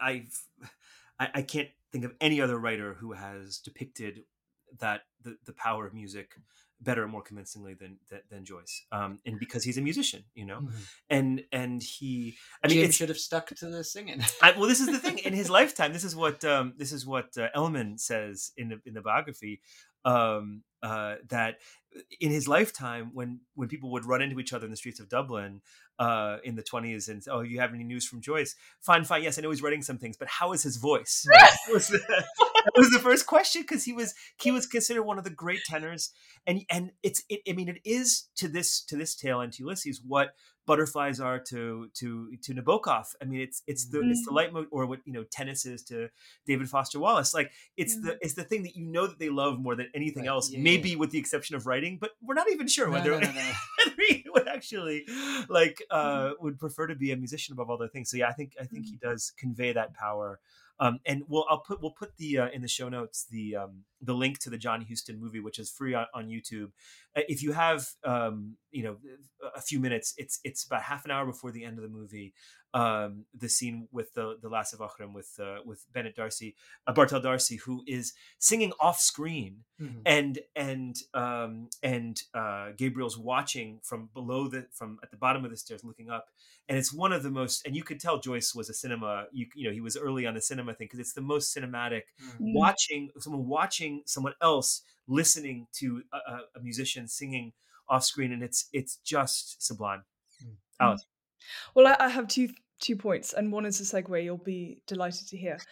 I can't think of any other writer who has depicted that the power of music better and more convincingly than Joyce, and because he's a musician, and he, I mean, Jim should have stuck to the singing. Well, this is the thing. In his lifetime, this is what Elliman says in the biography. that in his lifetime, when people would run into each other in the streets of Dublin in the 1920s and say, "Oh, you have any news from Joyce?" Fine. Yes, I know he's writing some things, but how is his voice? That was the first question, because he was considered one of the great tenors, and it is to this tale and to Ulysses what butterflies are to Nabokov. I mean, it's the leitmotif, or what tennis is to David Foster Wallace. Like it's the thing that that they love more than anything else. Maybe with the exception of writing, but we're not even sure whether Henry would actually would prefer to be a musician above all other things. So yeah, I think he does convey that power. And we'll put the in the show notes the link to the John Huston movie, which is free on YouTube. If you have a few minutes, it's about half an hour before the end of the movie. The scene with the Lass of Aughrim with Bennett Darcy, Bartell Darcy, who is singing off screen, and Gabriel's watching from at the bottom of the stairs, looking up, and it's one of the most. And you could tell Joyce was a cinema. He was early on the cinema thing, because it's the most cinematic. Watching someone else listening to a musician singing off screen, and it's just sublime. Alice. Well, I have two points, and one is a segue you'll be delighted to hear.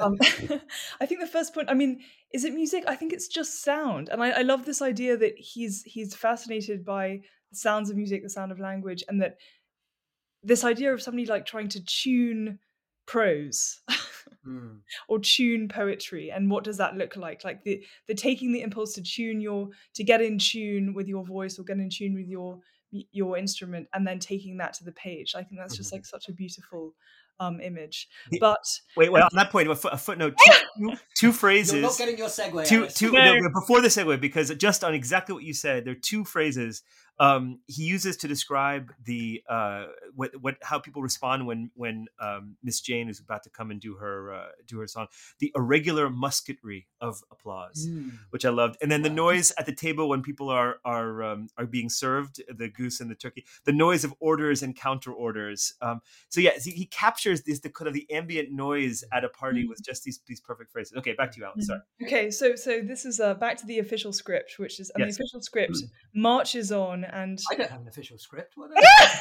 I think the first point, I mean, is it music? I think it's just sound, and I love this idea that he's fascinated by the sounds of music, the sound of language, and that this idea of somebody like trying to tune prose or tune poetry, and what does that look like the taking the impulse to get in tune with your voice, or get in tune with your instrument, and then taking that to the page. I think that's just like such a beautiful image. But wait, on that point, a footnote, two phrases. You're not getting your segue. Before the segue, because just on exactly what you said, there are two phrases he uses to describe the how people respond when Miss Jane is about to come and do her song. The irregular musketry of applause, which I loved, and then the noise at the table when people are being served, the goose and the turkey, the noise of orders and counter orders. So yeah, he captures the kind of the ambient noise at a party with just these perfect phrases. Okay, back to you, Alice. Sorry. Okay, so this is back to the official script, which is the official script marches on. And I don't have an official script. What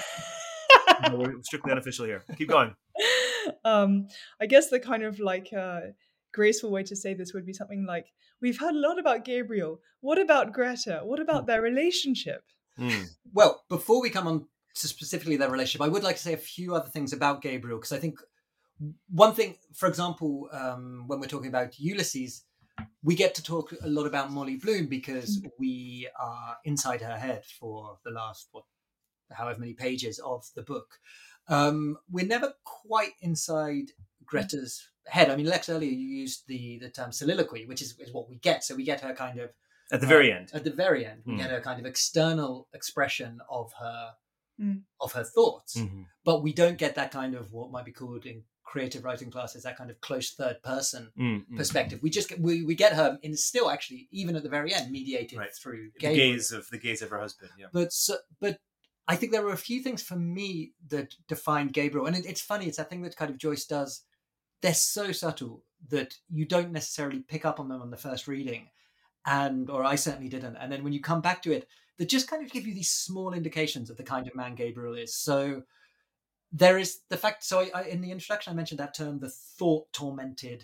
no, we're strictly unofficial here. Keep going. I guess the kind of graceful way to say this would be something like, we've heard a lot about Gabriel. What about Greta? What about their relationship? Well, before we come on to specifically their relationship, I would like to say a few other things about Gabriel, because I think one thing, for example, when we're talking about Ulysses, we get to talk a lot about Molly Bloom because we are inside her head for the last, however many pages of the book. We're never quite inside Greta's head. I mean, Lex, earlier you used the term soliloquy, which is what we get. So we get her kind of... At the very end. At the very end. We get her kind of external expression of her thoughts. But we don't get that kind of what might be called in creative writing classes, that kind of close third person perspective. We just we get her in still actually even at the very end mediated through Gabriel. the gaze of her husband. Yeah. But I think there were a few things for me that defined Gabriel, and it's funny. It's that thing that kind of Joyce does. They're so subtle that you don't necessarily pick up on them on the first reading, or I certainly didn't. And then when you come back to it, they just kind of give you these small indications of the kind of man Gabriel is. So. There is the fact. So I in the introduction, I mentioned that term, the thought-tormented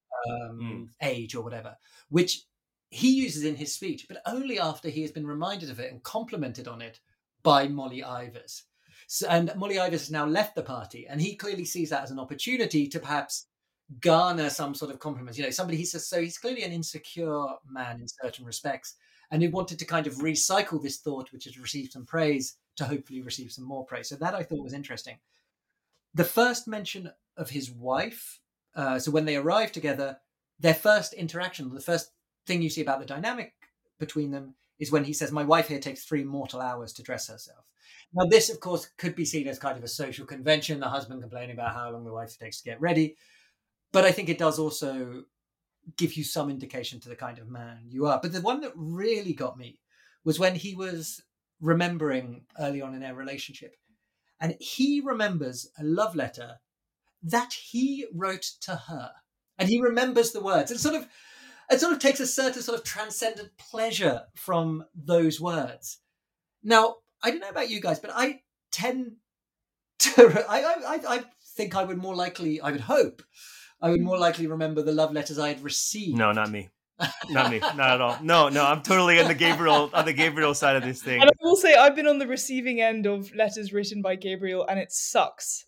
age or whatever, which he uses in his speech, but only after he has been reminded of it and complimented on it by Molly Ivors. So, and Molly Ivors has now left the party, and he clearly sees that as an opportunity to perhaps garner some sort of compliments. Somebody he says, so he's clearly an insecure man in certain respects, and he wanted to kind of recycle this thought, which has received some praise, to hopefully receive some more praise. So that I thought was interesting. The first mention of his wife, so when they arrive together, their first interaction, the first thing you see about the dynamic between them is when he says, my wife here takes 3 mortal hours to dress herself. Now, this, of course, could be seen as kind of a social convention, the husband complaining about how long the wife takes to get ready. But I think it does also give you some indication to the kind of man you are. But the one that really got me was when he was remembering early on in their relationship. And he remembers a love letter that he wrote to her. And he remembers the words. And sort of, it sort of takes a certain sort of transcendent pleasure from those words. Now, I don't know about you guys, but I tend to, I think I would more likely, I would hope, I would more likely remember the love letters I had received. No, not me. Not me. Not at all. No, I'm totally on the Gabriel side of this thing. And I will say I've been on the receiving end of letters written by Gabriel, and it sucks.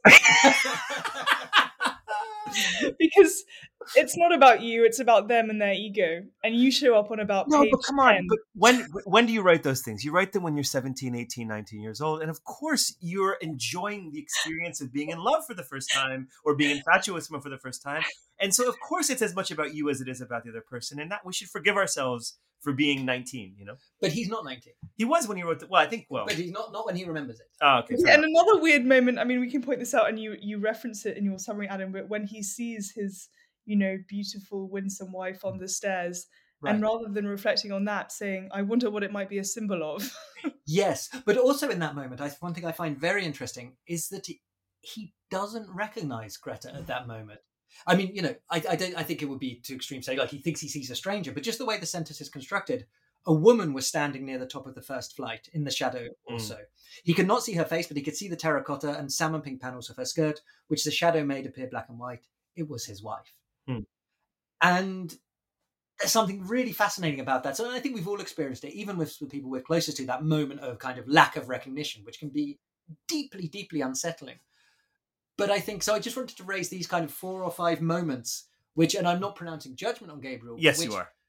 Because it's not about you, it's about them and their ego. And you show up on about page but come on. 10. But when do you write those things? You write them when you're 17, 18, 19 years old. And of course, you're enjoying the experience of being in love for the first time or being infatuated with someone for the first time. And so, of course, it's as much about you as it is about the other person. And that we should forgive ourselves for being 19, you know? But he's not 19. He was when he wrote But he's not when he remembers it. Oh, okay. And another weird moment, I mean, we can point this out, and you reference it in your summary, Adam, but when he sees his, beautiful, winsome wife on the stairs, Right. and rather than reflecting on that, saying, I wonder what it might be a symbol of. Yes, but also in that moment, one thing I find very interesting is that he doesn't recognize Greta at that moment. I mean, I think it would be too extreme to say, like, he thinks he sees a stranger, but just the way the sentence is constructed, a woman was standing near the top of the first flight in the shadow also. He could not see her face, but he could see the terracotta and salmon pink panels of her skirt, which the shadow made appear black and white. It was his wife. And there's something really fascinating about that. So I think we've all experienced it, even with the people we're closest to, that moment of kind of lack of recognition, which can be deeply, deeply unsettling. But I think, so I just wanted to raise these kind of 4 or 5 moments, and I'm not pronouncing judgment on Gabriel. Yes, you are.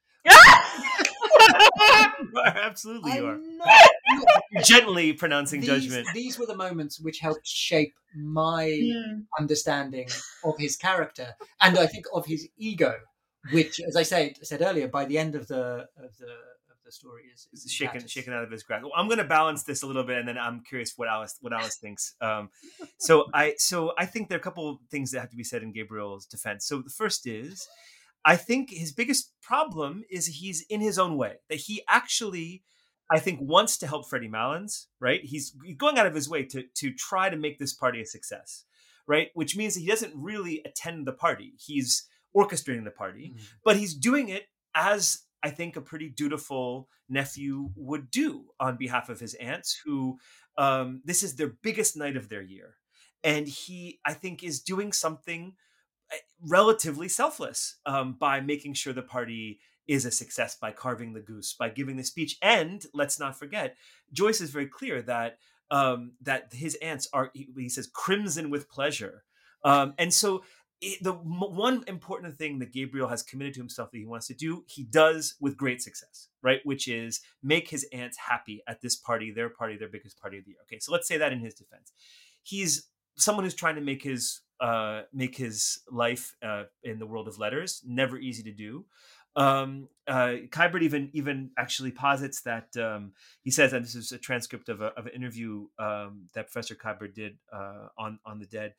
Absolutely, you are. You're gently pronouncing judgment. These were the moments which helped shape my understanding of his character, and I think of his ego, which, as I said earlier, by the end of the story is shaken out of his grasp. Well, I'm going to balance this a little bit, and then I'm curious what Alice thinks. So I think there are a couple of things that have to be said in Gabriel's defense. So the first is, I think his biggest problem is he's in his own way. That he actually, I think, wants to help Freddie Malins, right? He's going out of his way to try to make this party a success, right? Which means that he doesn't really attend the party. He's orchestrating the party, but he's doing it as, I think, a pretty dutiful nephew would do on behalf of his aunts, who this is their biggest night of their year. And he, I think, is doing something relatively selfless by making sure the party is a success, by carving the goose, by giving the speech. And let's not forget, Joyce is very clear that that his aunts are, he says, crimson with pleasure. And so the one important thing that Gabriel has committed to himself that he wants to do, he does with great success, right? Which is make his aunts happy at this party, their biggest party of the year. Okay, so let's say that in his defense. He's someone who's trying to make his life in the world of letters never easy to do. Kybert even actually posits that he says, and this is a transcript of an interview that Professor Kybert did on the Dead.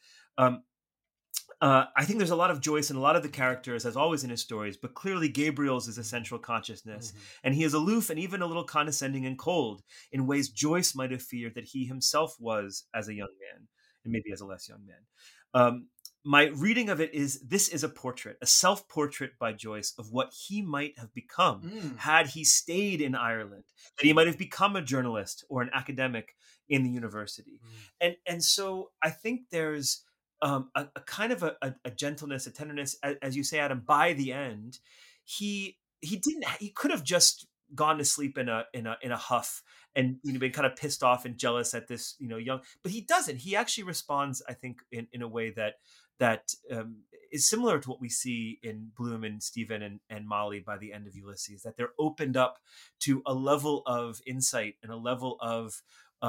I think there's a lot of Joyce and a lot of the characters, as always in his stories, but clearly Gabriel's is a central consciousness. And he is aloof and even a little condescending and cold in ways Joyce might have feared that he himself was as a young man, and maybe as a less young man. My reading of it is, this is a portrait, a self-portrait by Joyce of what he might have become had he stayed in Ireland, that he might have become a journalist or an academic in the university. And so I think there's a kind of a gentleness, a tenderness, as you say, Adam. By the end, he could have just gone to sleep in a huff and been kind of pissed off and jealous at this young, but he doesn't. He actually responds, I think, in a way that is similar to what we see in Bloom and Stephen and Molly by the end of Ulysses. That they're opened up to a level of insight and a level of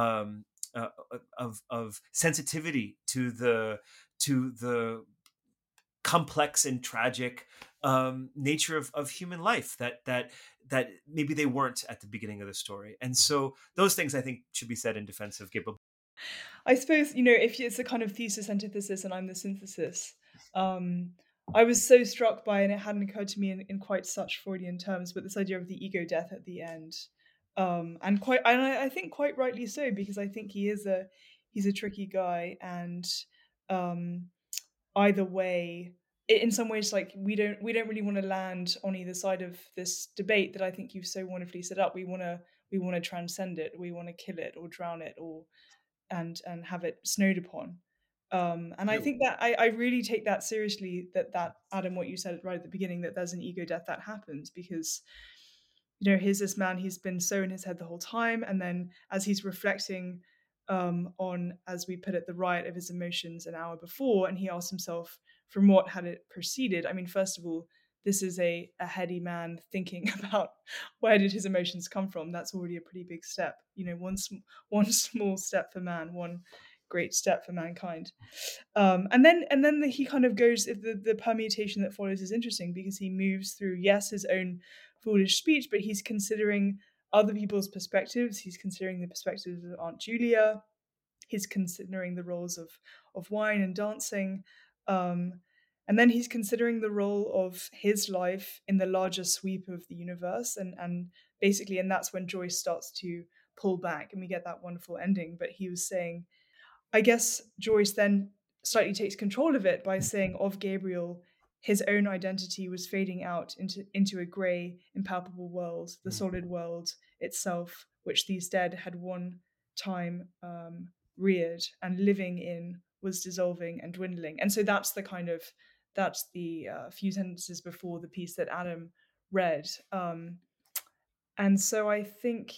sensitivity to the complex and tragic nature of human life that maybe they weren't at the beginning of the story. And so those things, I think, should be said in defense of Gabriel. I suppose, if it's a kind of thesis antithesis and I'm the synthesis, I was so struck by, and it hadn't occurred to me in quite such Freudian terms, but this idea of the ego death at the end. And I think quite rightly so, because I think he's a tricky guy, and either way, in some ways, like we don't really want to land on either side of this debate that I think you've so wonderfully set up. We want to transcend it. We want to kill it or drown it or and have it snowed upon. And I think that I really take that seriously, that Adam, what you said right at the beginning, that there's an ego death that happens because, here's this man, he's been so in his head the whole time. And then as he's reflecting on, as we put it, the riot of his emotions an hour before, and he asks himself, from what had it proceeded? I mean, first of all, this is a heady man thinking about where did his emotions come from. That's already a pretty big step. One small step for man, one great step for mankind. And then he kind of goes, the permutation that follows is interesting because he moves through, yes, his own foolish speech, but he's considering other people's perspectives. He's considering the perspectives of Aunt Julia. He's considering the roles of wine and dancing. And then he's considering the role of his life in the larger sweep of the universe. And basically, and that's when Joyce starts to pull back and we get that wonderful ending. But he was saying, I guess Joyce then slightly takes control of it by saying of Gabriel, his own identity was fading out into a grey, impalpable world, the solid world itself, which these dead had one time reared and living in, was dissolving and dwindling. And so that's the few sentences before the piece that Adam read. And so I think,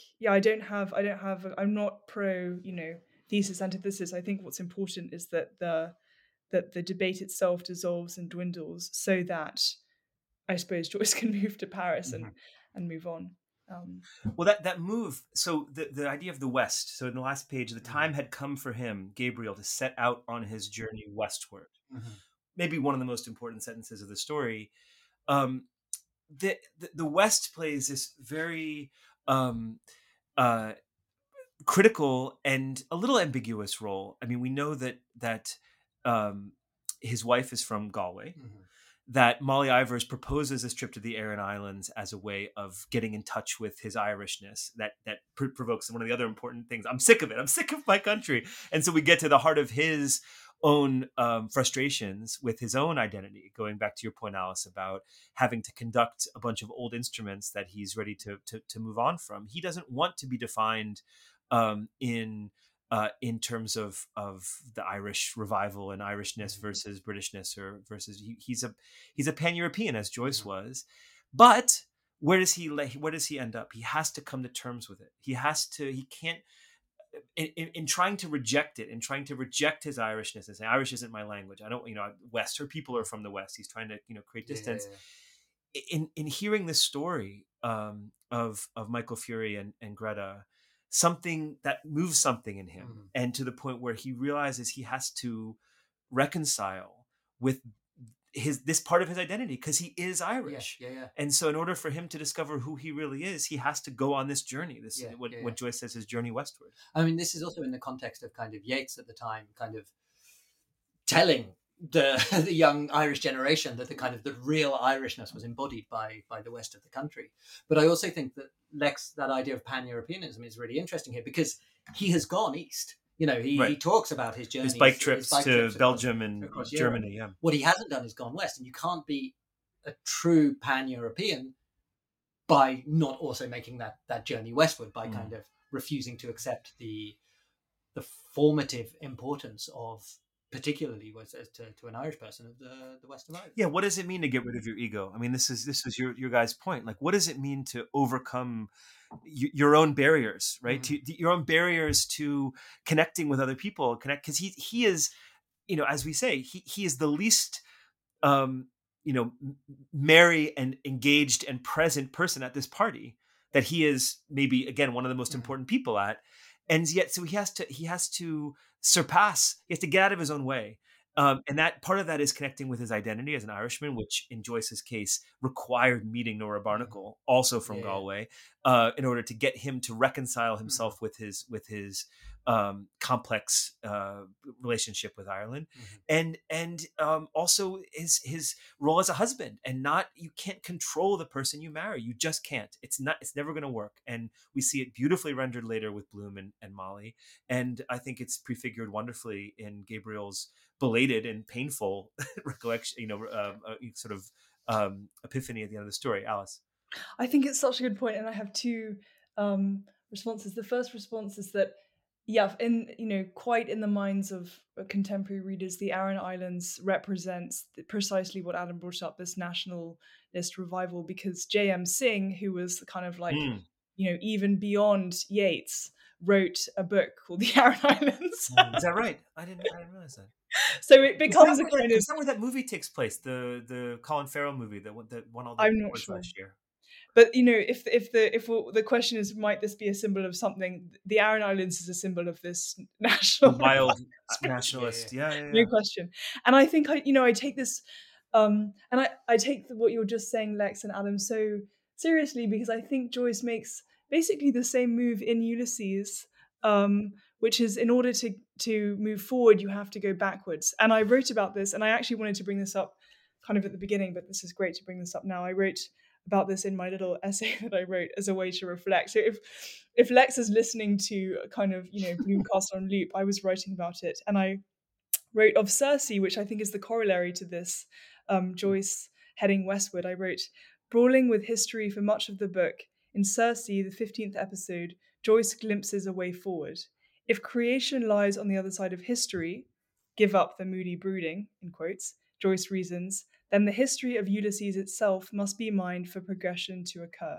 I'm not pro, thesis, antithesis. I think what's important is that the debate itself dissolves and dwindles so that I suppose Joyce can move to Paris and move on. Well, that move, so the idea of the West, so in the last page, the time had come for him, Gabriel, to set out on his journey westward. Maybe one of the most important sentences of the story. The West plays this very critical and a little ambiguous role. I mean, we know that his wife is from Galway, that Molly Ivors proposes this trip to the Aran Islands as a way of getting in touch with his Irishness. That provokes one of the other important things. I'm sick of it. I'm sick of my country. And so we get to the heart of his own frustrations with his own identity, going back to your point, Alice, about having to conduct a bunch of old instruments that he's ready to move on from. He doesn't want to be defined in terms of the Irish revival and Irishness versus Britishness, or versus he's a pan-European, as Joyce was. But where does he end up? He has to come to terms with it. He can't, in trying to reject it, in trying to reject his Irishness and say, Irish isn't my language. I don't, West, her people are from the West. He's trying to, create distance. In hearing this story of Michael Fury and Greta, something that moves something in him, and to the point where he realizes he has to reconcile with this part of his identity because he is Irish. And so in order for him to discover who he really is, he has to go on this journey, what Joyce says, his journey westward. I mean, this is also in the context of kind of Yeats at the time kind of telling the young Irish generation that the real Irishness was embodied by the west of the country. But I also think that that idea of pan-Europeanism is really interesting here because he has gone east. He talks about his journeys, his bike trips to Belgium and across Germany. Europe. Yeah. What he hasn't done is gone west, and you can't be a true pan-European by not also making that journey westward, by kind of refusing to accept the formative importance of, particularly to an Irish person, of the West of Ireland. Yeah, what does it mean to get rid of your ego? I mean, this was your guys' point. Like, what does it mean to overcome your own barriers, right? Your own barriers to connecting with other people, because he is, as we say, he is the least, merry and engaged and present person at this party that he is maybe, again, one of the most important people at. And yet, so he has to surpass, he has to get out of his own way. And that part of that is connecting with his identity as an Irishman, which in Joyce's case required meeting Nora Barnacle, also from Galway, in order to get him to reconcile himself with his complex relationship with Ireland, and also his role as a husband. And you can't control the person you marry. You just can't. It's never going to work. And we see it beautifully rendered later with Bloom and Molly. And I think it's prefigured wonderfully in Gabriel's belated and painful recollection, sort of epiphany at the end of the story. Alice. I think it's such a good point, and I have two responses. The first response is that, quite in the minds of contemporary readers, the Aran Islands represents precisely what Adam brought up, this nationalist revival, because J.M. Singh, who was kind of like, even beyond Yeats, wrote a book called The Aran Islands. Is that right? I didn't realize that. So it becomes a kind of... Is that where that movie takes place? The Colin Farrell movie that won all the awards last year. But if the question is, might this be a symbol of something? The Aran Islands is a symbol of this national wild nationalist. Yeah. No question. And I think I take this, and I take what you're just saying, Lex and Adam, so seriously, because I think Joyce makes basically the same move in Ulysses, which is, in order to move forward, you have to go backwards. And I wrote about this, and I actually wanted to bring this up kind of at the beginning, but this is great to bring this up now. I wrote about this in my little essay that I wrote as a way to reflect. So if Lex is listening to kind of, Bloomcast on loop, I was writing about it. And I wrote of Circe, which I think is the corollary to this, Joyce heading westward. I wrote, brawling with history for much of the book, in Circe, the 15th episode, Joyce glimpses a way forward. If creation lies on the other side of history, give up the moody brooding, in quotes, Joyce reasons, then the history of Ulysses itself must be mined for progression to occur.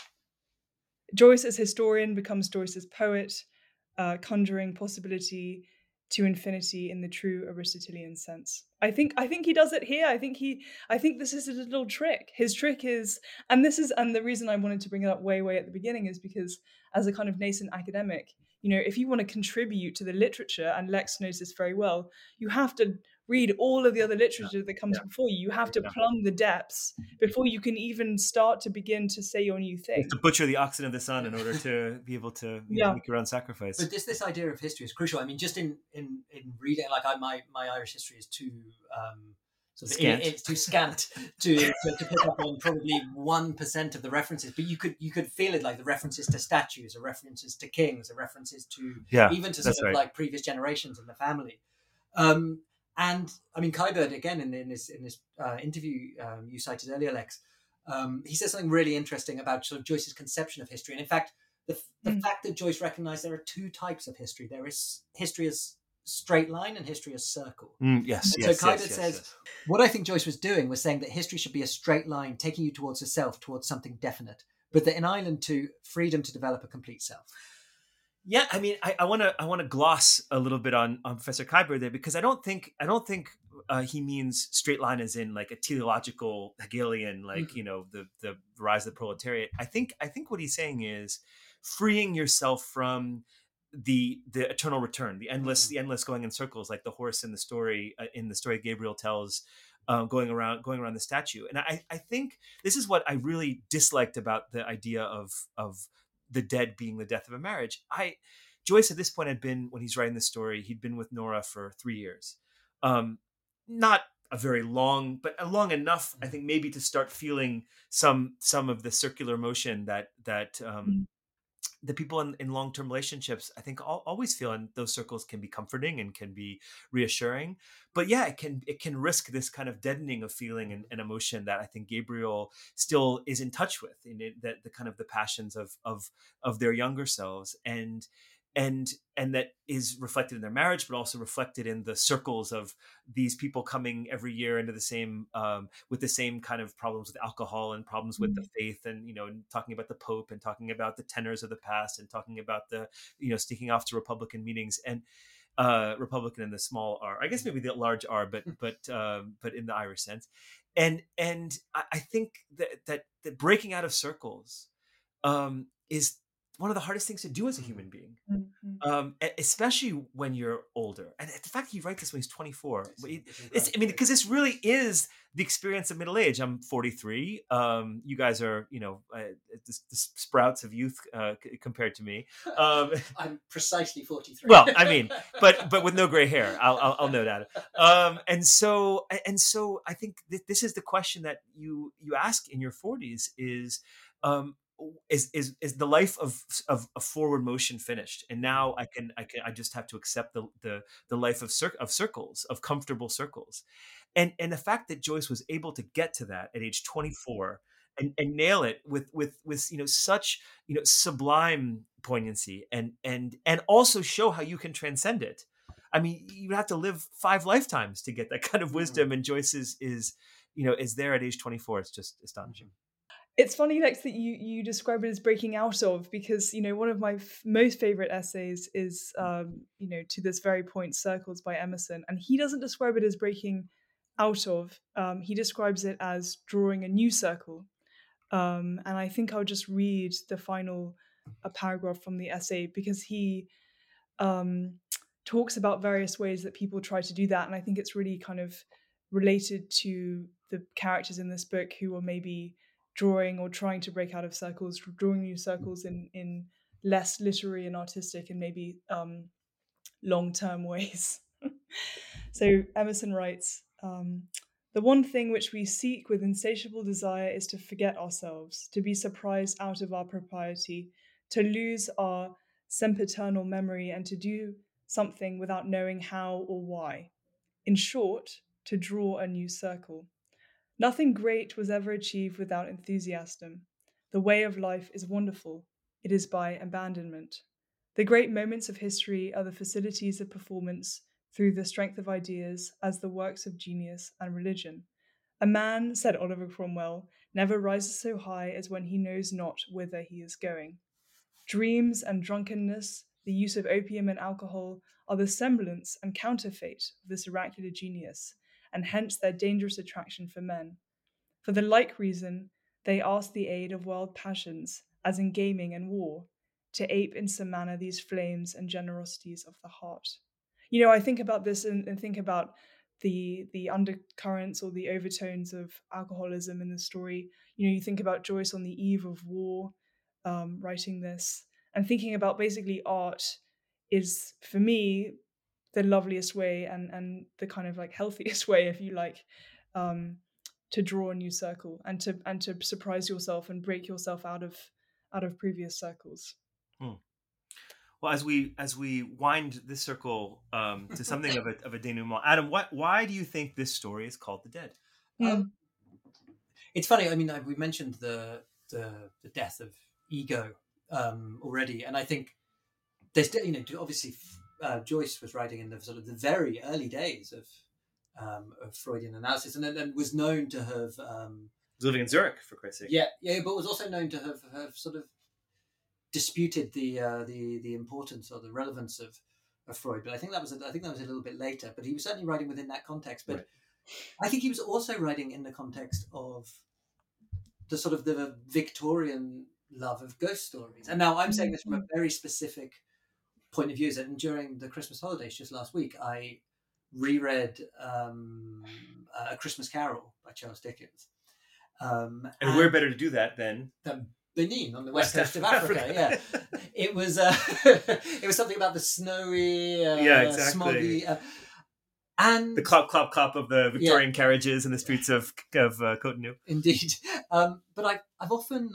Joyce as historian becomes Joyce as poet, conjuring possibility to infinity in the true Aristotelian sense. I think he does it here. I think this is a little trick. His trick is, and the reason I wanted to bring it up way at the beginning is because as a kind of nascent academic, if you want to contribute to the literature, and Lex knows this very well, you have to read all of the other literature that comes before you. You have to plumb the depths before you can even start to begin to say your new thing. You have to butcher the oxen of the sun in order to be able to make your own sacrifice. But this idea of history is crucial. I mean, just in reading, like my Irish history is too it's too scant to pick up on probably 1% of the references. But you could feel it, like the references to statues, the references to kings, the references to even to sort of like previous generations in the family. And I mean, Kai Bird, again, in this interview you cited earlier, Lex, he says something really interesting about sort of Joyce's conception of history. And in fact, the fact that Joyce recognized there are two types of history. There is history as straight line and history as circle. So Kai Bird says, what I think Joyce was doing was saying that history should be a straight line, taking you towards a self, towards something definite, but that in Island 2, freedom to develop a complete self. Yeah, I mean, I want to gloss a little bit on Professor Kai Bird there, because I don't think he means straight line as in like a teleological Hegelian, like the rise of the proletariat. I think what he's saying is freeing yourself from the eternal return, the endless going in circles, like the horse in the story Gabriel tells, going around the statue. And I think this is what I really disliked about the idea of the dead being the death of a marriage. Joyce at this point had been, when he's writing this story, he'd been with Nora for 3 years. Not a very long, but long enough, I think, maybe to start feeling some of the circular motion that the people in long-term relationships, I think, always feel, and those circles can be comforting and can be reassuring. But yeah, it can risk this kind of deadening of feeling and emotion that I think Gabriel still is in touch with, in that the kind of the passions of their younger selves, and that is reflected in their marriage, but also reflected in the circles of these people coming every year into the same with the same kind of problems with alcohol and problems with the faith, and talking about the Pope and talking about the tenors of the past and talking about the sneaking off to Republican meetings, and Republican in the small R, I guess maybe the large R, but in the Irish sense, and I think that breaking out of circles is one of the hardest things to do as a human being, especially when you're older. And the fact that you write this when he's 24, because this really is the experience of middle age. I'm 43. You guys are, the sprouts of youth compared to me. I'm precisely 43. Well, I mean, but with no gray hair, I'll note that. And so I think this is the question that you ask in your 40s is, is the life of forward motion finished, and now I just have to accept the life of circles, of comfortable circles, and the fact that Joyce was able to get to that at age 24 and nail it with such sublime poignancy, and also show how you can transcend it. I mean, you have to live 5 lifetimes to get that kind of wisdom, and Joyce is there at age 24. It's just astonishing. It's funny, Lex, that you describe it as breaking out of, because one of my most favorite essays is to this very point, Circles by Emerson, and he doesn't describe it as breaking out of. He describes it as drawing a new circle, and I think I'll just read the final paragraph from the essay, because he talks about various ways that people try to do that, and I think it's really kind of related to the characters in this book who are maybe drawing or trying to break out of circles, drawing new circles in less literary and artistic and maybe long-term ways. So Emerson writes, the one thing which we seek with insatiable desire is to forget ourselves, to be surprised out of our propriety, to lose our sempiternal memory, and to do something without knowing how or why. In short, to draw a new circle. Nothing great was ever achieved without enthusiasm. The way of life is wonderful. It is by abandonment. The great moments of history are the facilities of performance through the strength of ideas as the works of genius and religion. A man, said Oliver Cromwell, never rises so high as when he knows not whither he is going. Dreams and drunkenness, the use of opium and alcohol, are the semblance and counterfeit of this oracular genius, and hence their dangerous attraction for men. For the like reason, they ask the aid of wild passions, as in gaming and war, to ape in some manner these flames and generosities of the heart. I think about this and think about the undercurrents or the overtones of alcoholism in the story. You think about Joyce on the eve of war, writing this, and thinking about basically art is, for me, the loveliest way and the kind of like healthiest way, if you like, to draw a new circle and to surprise yourself and break yourself out of previous circles. Well, as we wind this circle to something of a denouement, Adam, why do you think this story is called The Dead? It's funny. I mean, we mentioned the death of ego already, and I think there's obviously Joyce was writing in the sort of the very early days of Freudian analysis, and then was known to have was living in Zurich, for Christ's sake. Yeah, but was also known to have sort of disputed the importance or the relevance of Freud. But I think that was a little bit later. But he was certainly writing within that context. But right. I think he was also writing in the context of the sort of the Victorian love of ghost stories. And now I'm saying this from a very specific point of view. And during the Christmas holidays just last week, I reread A Christmas Carol by Charles Dickens. And we're better to do that than Benin on the west coast of Africa. Yeah, it was something about the snowy, smoggy, and the clop of the Victorian carriages in the streets of Cotonou. Indeed, but I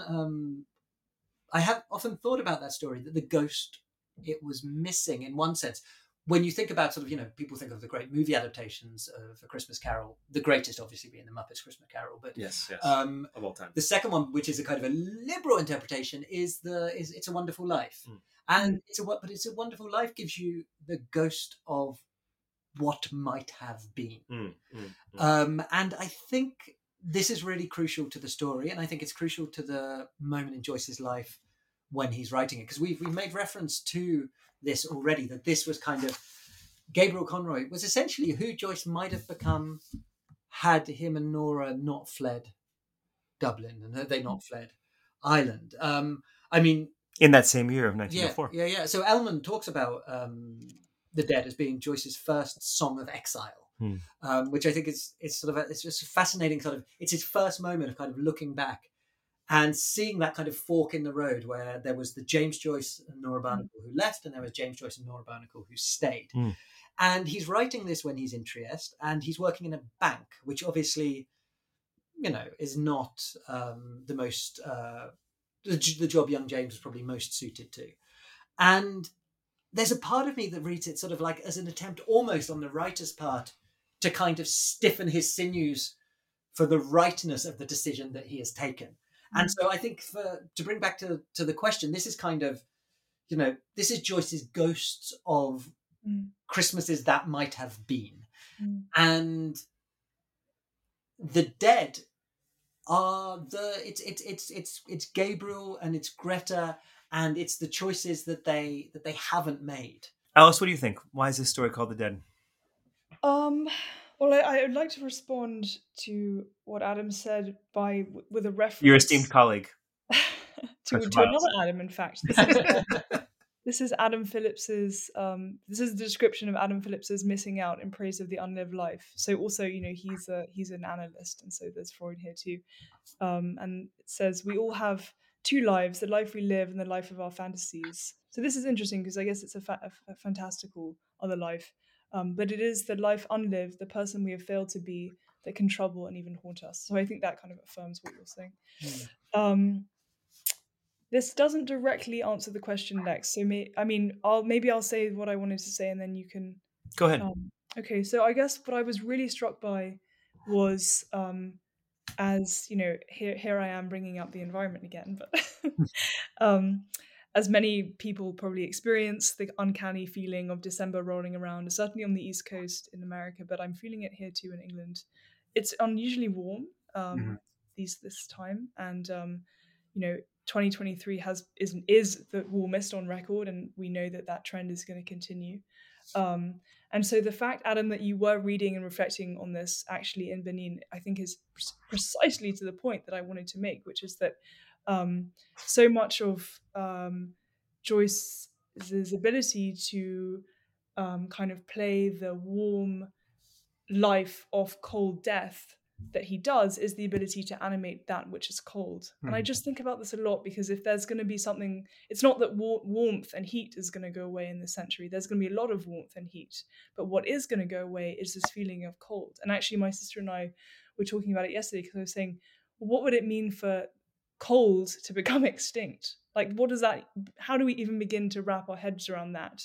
have often thought about that story, that the ghost it was missing in one sense. When you think about sort of, people think of the great movie adaptations of A Christmas Carol, the greatest obviously being The Muppets Christmas Carol, but yes, of all time. The second one, which is a kind of a liberal interpretation, is It's a Wonderful Life, and It's a Wonderful Life gives you the ghost of what might have been, and I think this is really crucial to the story, and I think it's crucial to the moment in Joyce's life when he's writing it, because we've made reference to this already, that this was kind of Gabriel Conroy was essentially who Joyce might have become had him and Nora not fled Dublin and had they not fled Ireland. I mean, in that same year of 1904. Yeah. So Ellman talks about The Dead as being Joyce's first song of exile, which I think is sort of it's just a fascinating sort of, it's his first moment of kind of looking back and seeing that kind of fork in the road where there was the James Joyce and Nora Barnacle who left, and there was James Joyce and Nora Barnacle who stayed. And he's writing this when he's in Trieste, and he's working in a bank, which obviously, is not the most the job young James was probably most suited to. And there's a part of me that reads it sort of like as an attempt almost on the writer's part to kind of stiffen his sinews for the rightness of the decision that he has taken. And so I think to bring back to the question, this is kind of, this is Joyce's ghosts of Christmases that might have been. And the dead are it's Gabriel and it's Greta, and it's the choices that they haven't made. Alice, what do you think? Why is this story called The Dead? Well, I would like to respond to what Adam said with a reference. Your esteemed colleague. to another Adam, in fact. This is Adam Phillips's. This is the description of Adam Phillips's missing out in praise of the unlived life. So also, he's an analyst, and so there's Freud here too. And it says we all have two lives: the life we live and the life of our fantasies. So this is interesting because I guess it's a fantastical other life. But it is the life unlived, the person we have failed to be, that can trouble and even haunt us. So I think that kind of affirms what you're saying. This doesn't directly answer the question, Lex. So I'll say what I wanted to say, and then you can go ahead. Okay, so I guess what I was really struck by was, as here I am bringing up the environment again, but as many people probably experience the uncanny feeling of December rolling around, certainly on the East Coast in America, but I'm feeling it here too in England. It's unusually warm this time, and 2023 is the warmest on record, and we know that trend is going to continue. And so the fact, Adam, that you were reading and reflecting on this actually in Benin, I think is precisely to the point that I wanted to make, which is that so much of Joyce's ability to kind of play the warm life of cold death that he does is the ability to animate that which is cold. And I just think about this a lot, because if there's going to be something, it's not that warmth and heat is going to go away in this century. There's going to be a lot of warmth and heat, but what is going to go away is this feeling of cold. And actually my sister and I were talking about it yesterday, because I was saying, well, what would it mean for cold to become extinct? Like, how do we even begin to wrap our heads around that?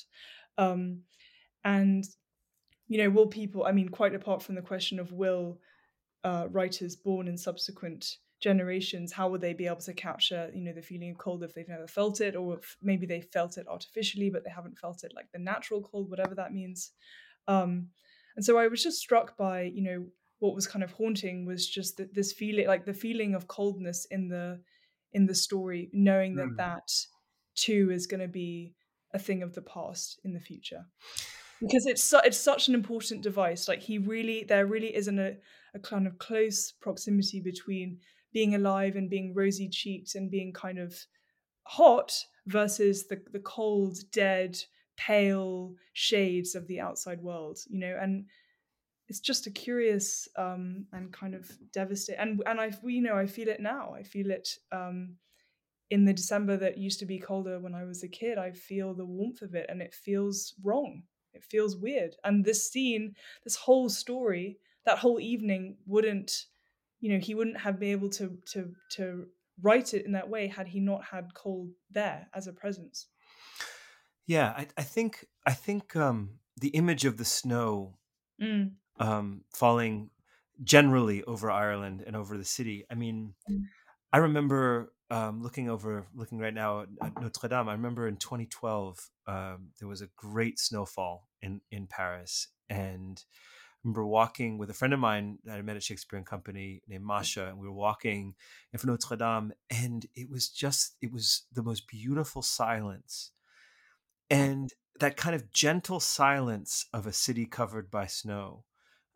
And will people, quite apart from the question of will writers born in subsequent generations, how would they be able to capture the feeling of cold if they've never felt it, or if maybe they felt it artificially but they haven't felt it like the natural cold, whatever that means. And so I was just struck by what was kind of haunting was just this feeling, like the feeling of coldness in the story, knowing that too is going to be a thing of the past in the future, because it's such an important device. Like there really isn't a kind of close proximity between being alive and being rosy cheeked and being kind of hot versus the cold, dead, pale shades of the outside world, and it's just a curious and kind of devastating. And I feel it now. I feel it in the December that used to be colder when I was a kid. I feel the warmth of it, and it feels wrong. It feels weird. And this scene, this whole story, that whole evening wouldn't, he wouldn't have been able to write it in that way had he not had cold there as a presence. Yeah, I think the image of the snow falling generally over Ireland and over the city. I remember looking right now at Notre Dame. I remember in 2012 there was a great snowfall in Paris, and I remember walking with a friend of mine that I met at Shakespeare & Company named Masha, and we were walking in front of Notre Dame, and it was the most beautiful silence, and that kind of gentle silence of a city covered by snow.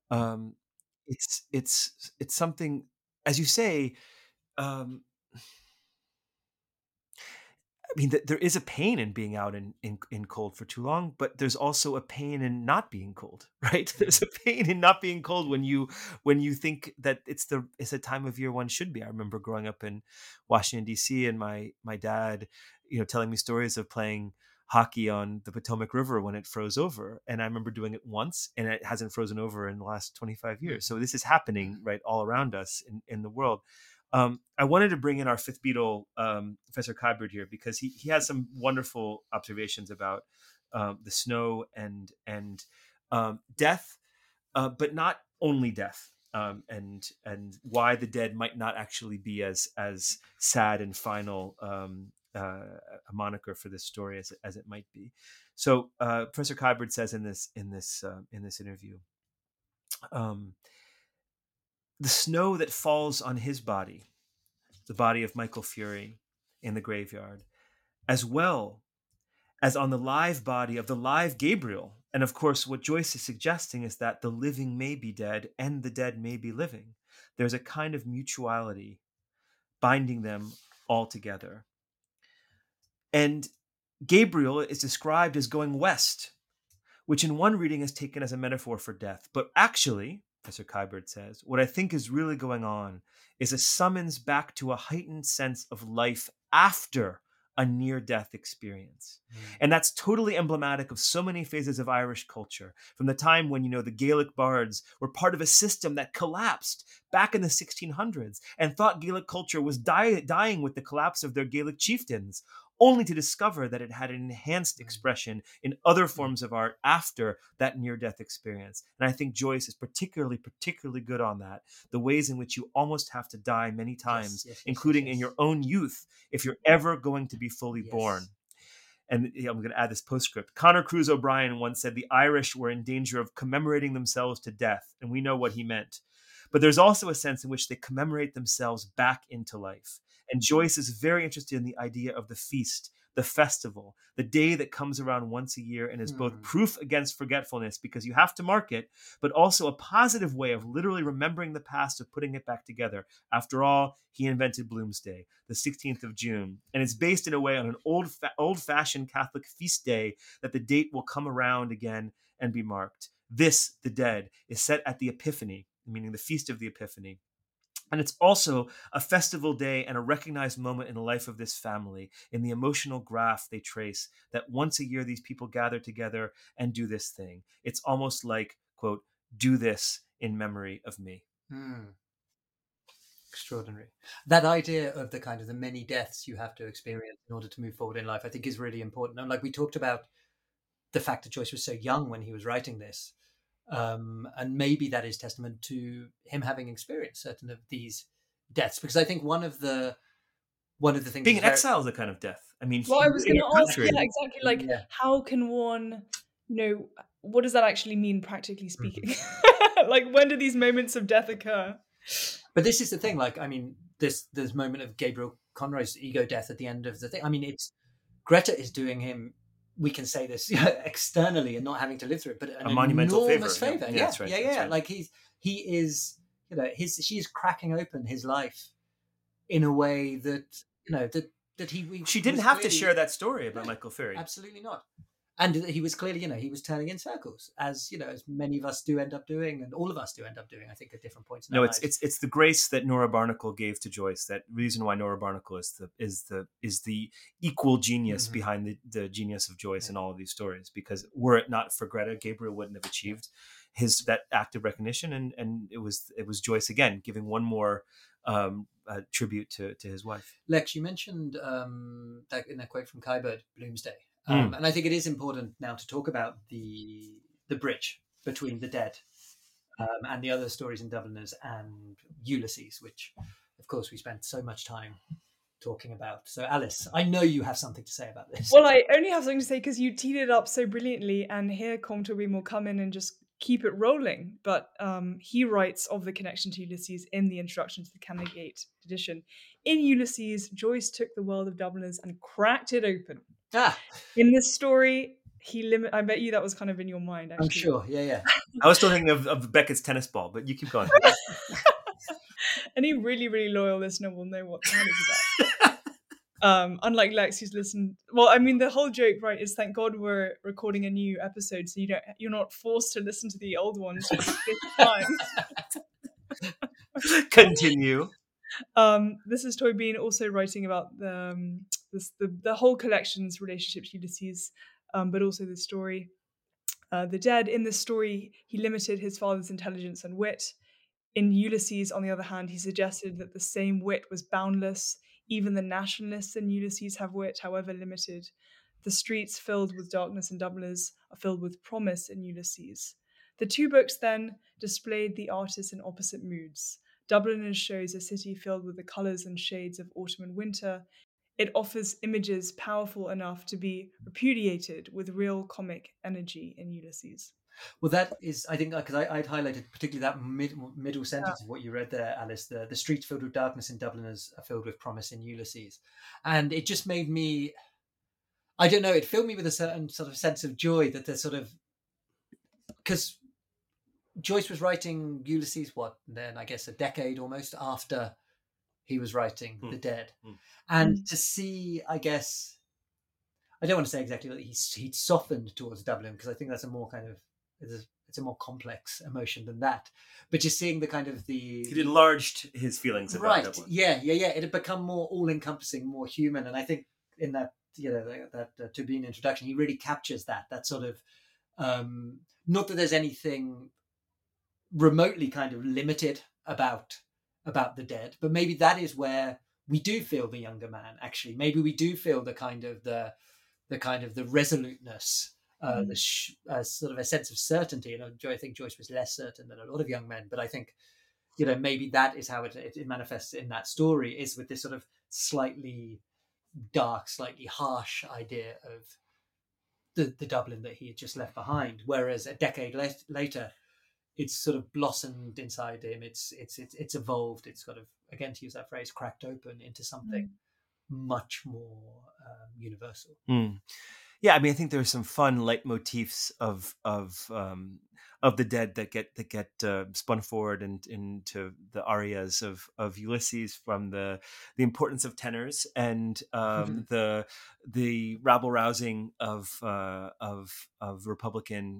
It's something, as you say. There is a pain in being out in cold for too long, but there's also a pain in not being cold, right? There's a pain in not being cold when you think that it's a time of year one should be. I remember growing up in Washington, D.C., and my dad, telling me stories of playing hockey on the Potomac River when it froze over. And I remember doing it once, and it hasn't frozen over in the last 25 years. So this is happening right all around us in the world. I wanted to bring in our fifth Beatle, Professor Kyberd, here, because he has some wonderful observations about the snow and death, but not only death, and why the dead might not actually be as sad and final a moniker for this story as it might be. So Professor Kyberd says in this interview, the snow that falls on his body, the body of Michael Fury in the graveyard, as well as on the live body of the live Gabriel. And of course, what Joyce is suggesting is that the living may be dead and the dead may be living. There's a kind of mutuality binding them all together. And Gabriel is described as going west, which in one reading is taken as a metaphor for death. But actually, Professor Kyberd says, what I think is really going on is a summons back to a heightened sense of life after a near-death experience. And that's totally emblematic of so many phases of Irish culture, from the time when, the Gaelic bards were part of a system that collapsed back in the 1600s and thought Gaelic culture was dying with the collapse of their Gaelic chieftains, only to discover that it had an enhanced expression in other forms of art after that near-death experience. And I think Joyce is particularly good on that, the ways in which you almost have to die many times, including in your own youth, if you're ever going to be fully born. And I'm going to add this postscript. Conor Cruise O'Brien once said the Irish were in danger of commemorating themselves to death, and we know what he meant. But there's also a sense in which they commemorate themselves back into life. And Joyce is very interested in the idea of the feast, the festival, the day that comes around once a year and is both proof against forgetfulness, because you have to mark it, but also a positive way of literally remembering the past, of putting it back together. After all, he invented Bloomsday, the 16th of June. And it's based in a way on an old-fashioned Catholic feast day that the date will come around again and be marked. This, the dead, is set at the Epiphany, meaning the Feast of the Epiphany. And it's also a festival day and a recognized moment in the life of this family, in the emotional graph they trace, that once a year these people gather together and do this thing. It's almost like, quote, do this in memory of me. Extraordinary. That idea of the kind of the many deaths you have to experience in order to move forward in life, I think is really important. And like we talked about the fact that Joyce was so young when he was writing this. And maybe that is testament to him having experienced certain of these deaths, because I think one of the things being in exile is a kind of death. I mean, well, I was going to ask, exactly. Like, how can one, what does that actually mean, practically speaking? Like, when do these moments of death occur? But this is the thing. Like, I mean, this moment of Gabriel Conroy's ego death at the end of the thing. I mean, it's Greta is doing him. We can say this externally and not having to live through it, but a monumental favor. Yeah, that's right. Yeah. Right. Like he is, she's cracking open his life in a way that she didn't have to share that story about Michael Fury. Absolutely not. And he was clearly, he was turning in circles, as as many of us do end up doing, and all of us do end up doing, I think, at different points. It's the grace that Nora Barnacle gave to Joyce. That reason why Nora Barnacle is the equal genius behind the genius of Joyce in all of these stories. Because were it not for Greta, Gabriel wouldn't have achieved that act of recognition, and it was Joyce again giving one more tribute to his wife. Lex, you mentioned that in a quote from Kyberd, Bloomsday. And I think it is important now to talk about the bridge between the dead and the other stories in Dubliners and Ulysses, which, of course, we spent so much time talking about. So, Alice, I know you have something to say about this. Well, I only have something to say because you teed it up so brilliantly, and here Comte Aubin will come in and just keep it rolling. But he writes of the connection to Ulysses in the introduction to the Canongate edition. In Ulysses, Joyce took the world of Dubliners and cracked it open. In this story, I bet you that was kind of in your mind, actually. I'm sure, yeah. I was still thinking of Beckett's tennis ball, but you keep going. Any really, really loyal listener will know what that is about. Unlike Lex, who's listened. Well, I mean, the whole joke, right, is thank God we're recording a new episode, so you're not forced to listen to the old ones for the fifth time. Continue. This is Toy Bean also writing about the whole collection's relationship to Ulysses, but also the story. The dead, in this story, he limited his father's intelligence and wit. In Ulysses, on the other hand, he suggested that the same wit was boundless. Even the nationalists in Ulysses have wit, however limited. The streets filled with darkness in Dubliners are filled with promise in Ulysses. The two books then displayed the artists in opposite moods. Dubliners shows a city filled with the colours and shades of autumn and winter. It offers images powerful enough to be repudiated with real comic energy in Ulysses. Well, that is, I think, because I'd highlighted particularly that middle sentence of what you read there, Alice. The streets filled with darkness in Dubliners are filled with promise in Ulysses. And it just made me, I don't know, it filled me with a certain sort of sense of joy that there's sort of, because Joyce was writing Ulysses, then I guess a decade almost after he was writing The Dead. And to see, I guess, I don't want to say exactly that he'd softened towards Dublin, because I think that's a more kind of, it's a more complex emotion than that. But just seeing the kind of he'd enlarged his feelings about Dublin. Yeah. It had become more all-encompassing, more human. And I think in that, that Turbine introduction, he really captures that sort of, not that there's anything remotely kind of limited about The Dead, but maybe that is where we do feel the younger man. Actually, maybe we do feel the kind of the resoluteness, sort of a sense of certainty. And I think Joyce was less certain than a lot of young men, but I think maybe that is how it manifests in that story, is with this sort of slightly dark, slightly harsh idea of the Dublin that he had just left behind. Whereas a decade later, it's sort of blossomed inside him. It's evolved. It's kind of, again, to use that phrase, cracked open into something much more universal. Yeah, I mean, I think there's some fun leitmotifs of The Dead that get spun forward into the arias of Ulysses, from the importance of tenors and the rabble rousing of Republican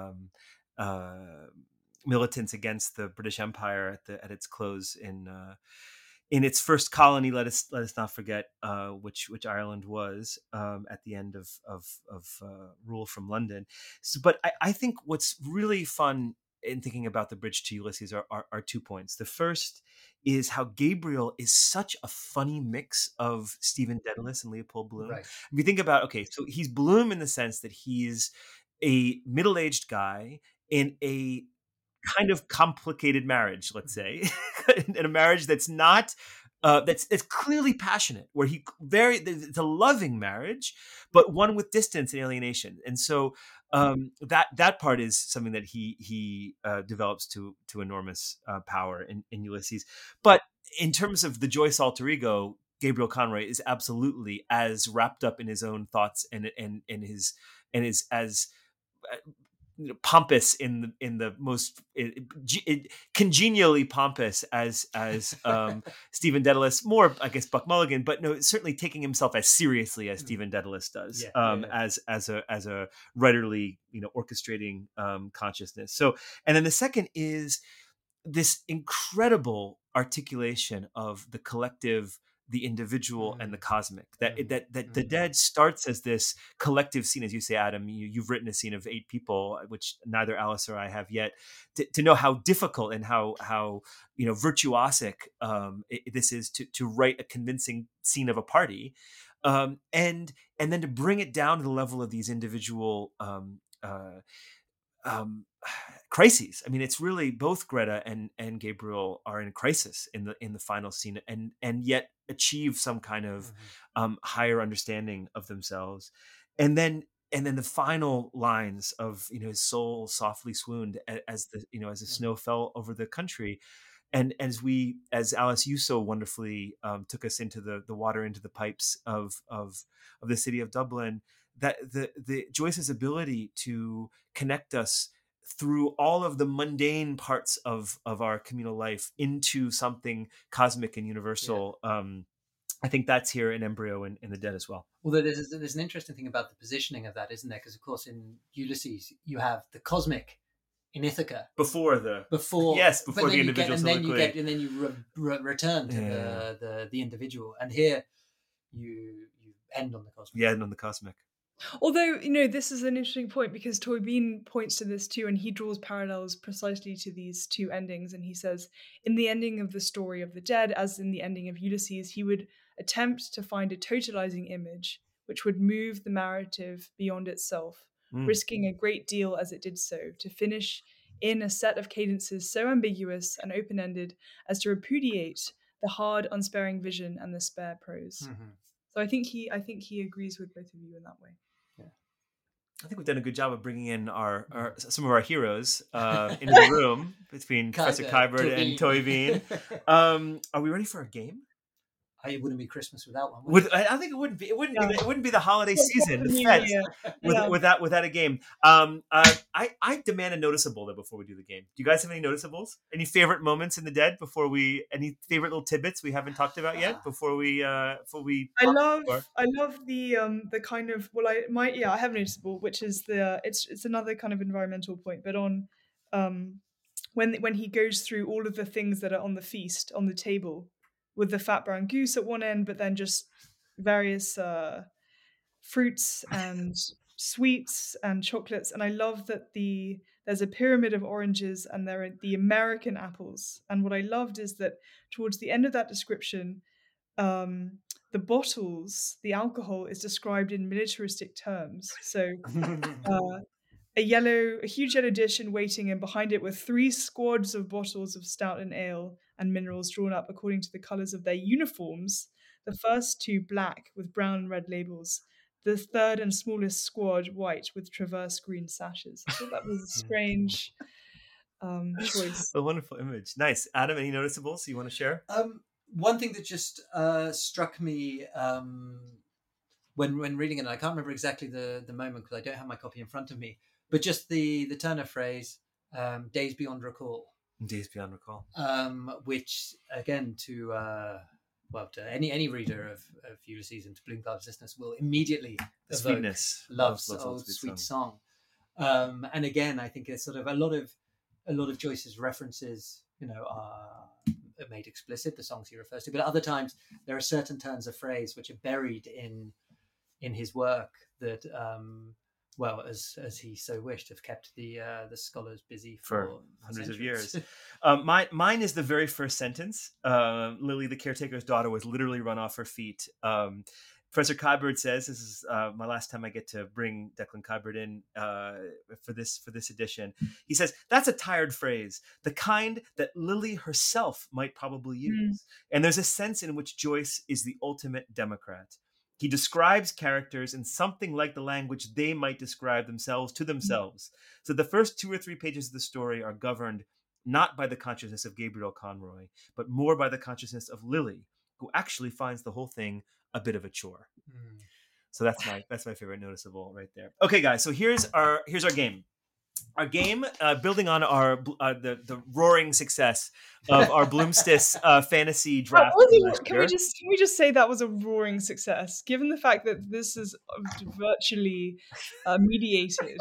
militants against the British Empire at its close in its first colony. Let us not forget which Ireland was at the end of rule from London. So, but I think what's really fun in thinking about the bridge to Ulysses are 2 points. The first is how Gabriel is such a funny mix of Stephen Dedalus and Leopold Bloom. Right. If you think about, so he's Bloom in the sense that he's a middle-aged guy in a kind of complicated marriage, let's say, in a marriage that's not that's clearly passionate, where it's a loving marriage, but one with distance and alienation. And so that part is something that he develops to enormous power in Ulysses. But in terms of the Joyce alter ego, Gabriel Conroy is absolutely as wrapped up in his own thoughts and is as pompous in the most congenially pompous as Stephen Dedalus, more I guess Buck Mulligan, but no, certainly taking himself as seriously as Stephen Dedalus does, as a writerly, orchestrating consciousness. So, and then the second is this incredible articulation of the collective, the individual, and the cosmic. That The Dead starts as this collective scene, as you say, Adam. You've written a scene of 8 people, which neither Alice or I have yet. To know how difficult and how virtuosic this is to write a convincing scene of a party, and then to bring it down to the level of these individual crises. I mean, it's really both Greta and Gabriel are in a crisis in the final scene, and yet achieve some kind of higher understanding of themselves. And then the final lines of his soul softly swooned as the snow fell over the country. And as Alice, you so wonderfully took us into the water, into the pipes of the city of Dublin, that the Joyce's ability to connect us through all of the mundane parts of our communal life into something cosmic and universal. I think that's here in embryo in The Dead as well. Although there's an interesting thing about the positioning of that, isn't there? Because of course in Ulysses you have the cosmic in Ithaca before the individual, and then you return to the individual, and here you end on the cosmic. Yeah, end on the cosmic. Although, this is an interesting point because Toybeen points to this too, and he draws parallels precisely to these two endings. And he says, in the ending of the story of the dead, as in the ending of Ulysses, he would attempt to find a totalizing image which would move the narrative beyond itself, risking a great deal as it did so, to finish in a set of cadences so ambiguous and open-ended as to repudiate the hard, unsparing vision and the spare prose. So I think he agrees with both of you in that way. I think we've done a good job of bringing in some of our heroes into the room between Professor Kybert and Toybeen. Are we ready for a game? It wouldn't be Christmas without one. I think it wouldn't be. It wouldn't be the holiday season, the Feds, without a game. I demand a noticeable though before we do the game. Do you guys have any noticeables? Any favorite moments in the Dead any favorite little tidbits we haven't talked about yet before we? I love the kind of I have a noticeable, which is it's another kind of environmental point, but on when he goes through all of the things that are on the feast on the table, with the fat brown goose at one end, but then just various fruits and sweets and chocolates. And I love that there's a pyramid of oranges and there are the American apples. And what I loved is that towards the end of that description, the bottles, the alcohol is described in militaristic terms. So a huge yellow dish in waiting, and behind it were 3 squads of bottles of stout and ale and minerals drawn up according to the colours of their uniforms. The first 2 black with brown and red labels. The third and smallest squad white with traverse green sashes. I thought that was a strange choice. A wonderful image. Nice. Adam, any noticeables you want to share? One thing that just struck me when reading it, and I can't remember exactly the moment because I don't have my copy in front of me, but just the Turner phrase, days beyond recall. Days beyond recall. Which, again, to any reader of Ulysses and to Bloom-Clark's listeners will immediately the sweetness, loves old sweet song. And again, I think it's sort of a lot of Joyce's references, are made explicit, the songs he refers to, but at other times there are certain turns of phrase which are buried in his work that as he so wished, have kept the scholars busy for hundreds of years. Mine is the very first sentence. Lily, the caretaker's daughter, was literally run off her feet. Professor Kybert says, this is my last time I get to bring Declan Kybert in for this edition. He says, that's a tired phrase, the kind that Lily herself might probably use. And there's a sense in which Joyce is the ultimate Democrat. He describes characters in something like the language they might describe themselves to themselves. So the first 2 or 3 pages of the story are governed not by the consciousness of Gabriel Conroy, but more by the consciousness of Lily, who actually finds the whole thing a bit of a chore. So that's my favorite noticeable right there. Okay, guys. So here's our game. Our game, building on our the roaring success of our Bloomstis fantasy draft. Can we just say that was a roaring success, given the fact that this is virtually mediated?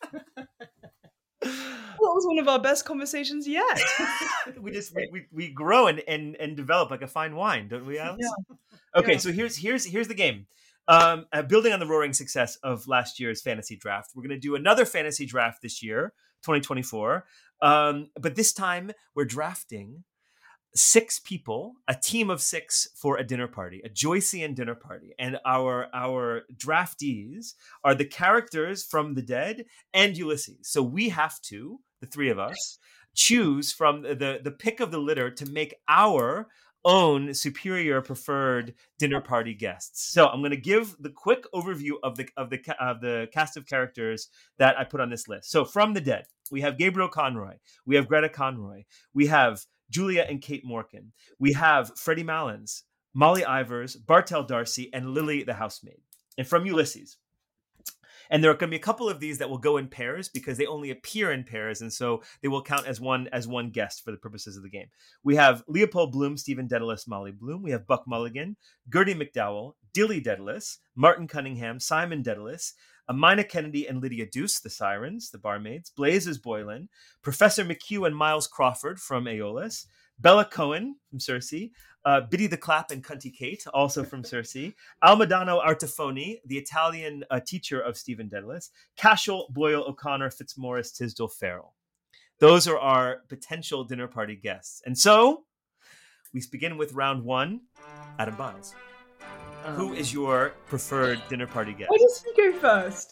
That was one of our best conversations yet. we grow and develop like a fine wine, don't we, Alex? Yeah. Okay, so here's the game. Building on the roaring success of last year's fantasy draft, we're going to do another fantasy draft this year, 2024. But this time we're drafting 6 people, a team of 6 for a dinner party, a Joycean dinner party. And our draftees are the characters from The Dead and Ulysses. So we have to, the 3 of us, choose from the pick of the litter to make our own superior preferred dinner party guests. So I'm going to give the quick overview of the cast of characters that I put on this list. So from The Dead, we have Gabriel Conroy, we have Greta Conroy, we have Julia and Kate Morgan, we have Freddie Malins, Molly Ivors, Bartell Darcy, and Lily the housemaid. And from Ulysses, and there are going to be a couple of these that will go in pairs because they only appear in pairs, and so they will count as one guest for the purposes of the game. We have Leopold Bloom, Stephen Dedalus, Molly Bloom. We have Buck Mulligan, Gertie McDowell, Dilly Dedalus, Martin Cunningham, Simon Dedalus, Amina Kennedy and Lydia Deuce, the Sirens, the barmaids, Blazes Boylan, Professor McHugh and Miles Crawford from Aeolus, Bella Cohen from Cersei, Biddy the Clap and Cunty Kate, also from Cersei, Almadano Artefoni, the Italian teacher of Stephen Dedalus, Cashel, Boyle, O'Connor, Fitzmaurice, Tisdall, Farrell. Those are our potential dinner party guests. And so we begin with round one. Adam Biles. Who is your preferred dinner party guest? Why does he go first?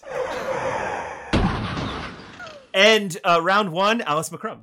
And round one, Alice McCrum.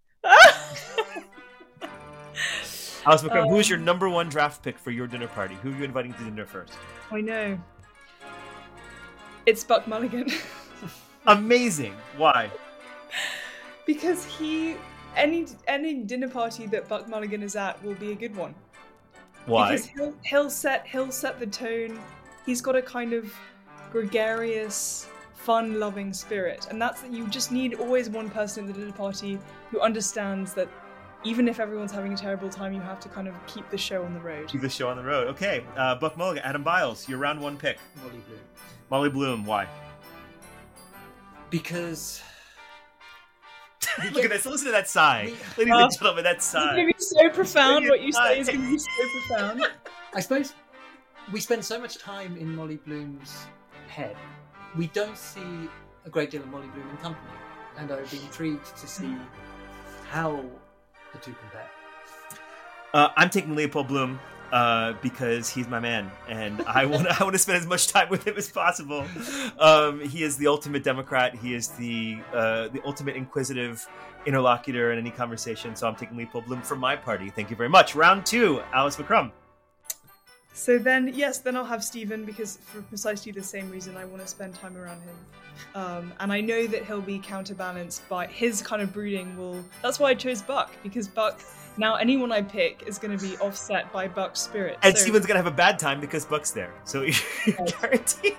Alice McCrum, who is your number one draft pick for your dinner party? Who are you inviting to dinner first? I know. It's Buck Mulligan. Amazing. Why? Because any dinner party that Buck Mulligan is at will be a good one. Why? Because he'll set the tone. He's got a kind of gregarious, fun-loving spirit, and that's that you just need always one person at the dinner party who understands that even if everyone's having a terrible time, you have to kind of keep the show on the road. Keep the show on the road. Okay, Buck Mulligan, Adam Biles, your round one pick. Molly Bloom. Molly Bloom, why? Because... Look at this, listen to that sigh. Ladies and gentlemen, that sigh. It's going to be so profound. What you say is going to be so profound. I suppose we spend so much time in Molly Bloom's head. We don't see a great deal of Molly Bloom in company. And I would be intrigued to see how the two compare. I'm taking Leopold Bloom because he's my man, and I want to spend as much time with him as possible. He is the ultimate Democrat. He is the ultimate inquisitive interlocutor in any conversation. So I'm taking Leopold Bloom for my party. Thank you very much. Round two, Alice McCrum. So then I'll have Stephen, because for precisely the same reason I want to spend time around him. And I know that he'll be counterbalanced by his kind of brooding that's why I chose Buck, because Buck, now anyone I pick is going to be offset by Buck's spirit. And Stephen's going to have a bad time because Buck's there. So you're guaranteed.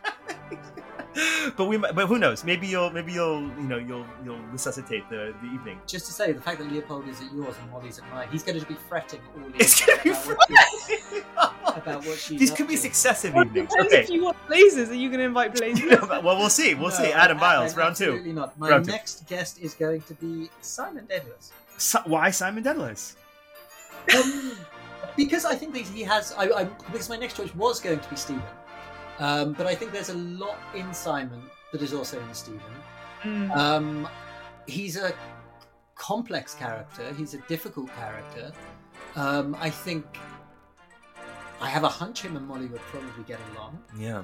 But who knows? Maybe you'll resuscitate the evening. Just to say, the fact that Leopold is at yours and Molly's at mine, he's going to be fretting all evening. It's going to be fretting about what she's These up could be to. successive Well, evenings. depends Okay. if you want Blazers. Are you going to invite Blazers? Well, we'll see. We'll see. Adam Biles, round two. Absolutely not. My Round two. next guest is going to be Simon Dedalus. Why Simon Dedalus? Because I think that he has... because my next choice was going to be Stephen. But I think there's a lot in Simon that is also in Stephen. He's a complex character. He's a difficult character. I think... I have a hunch him and Molly would probably get along. Yeah.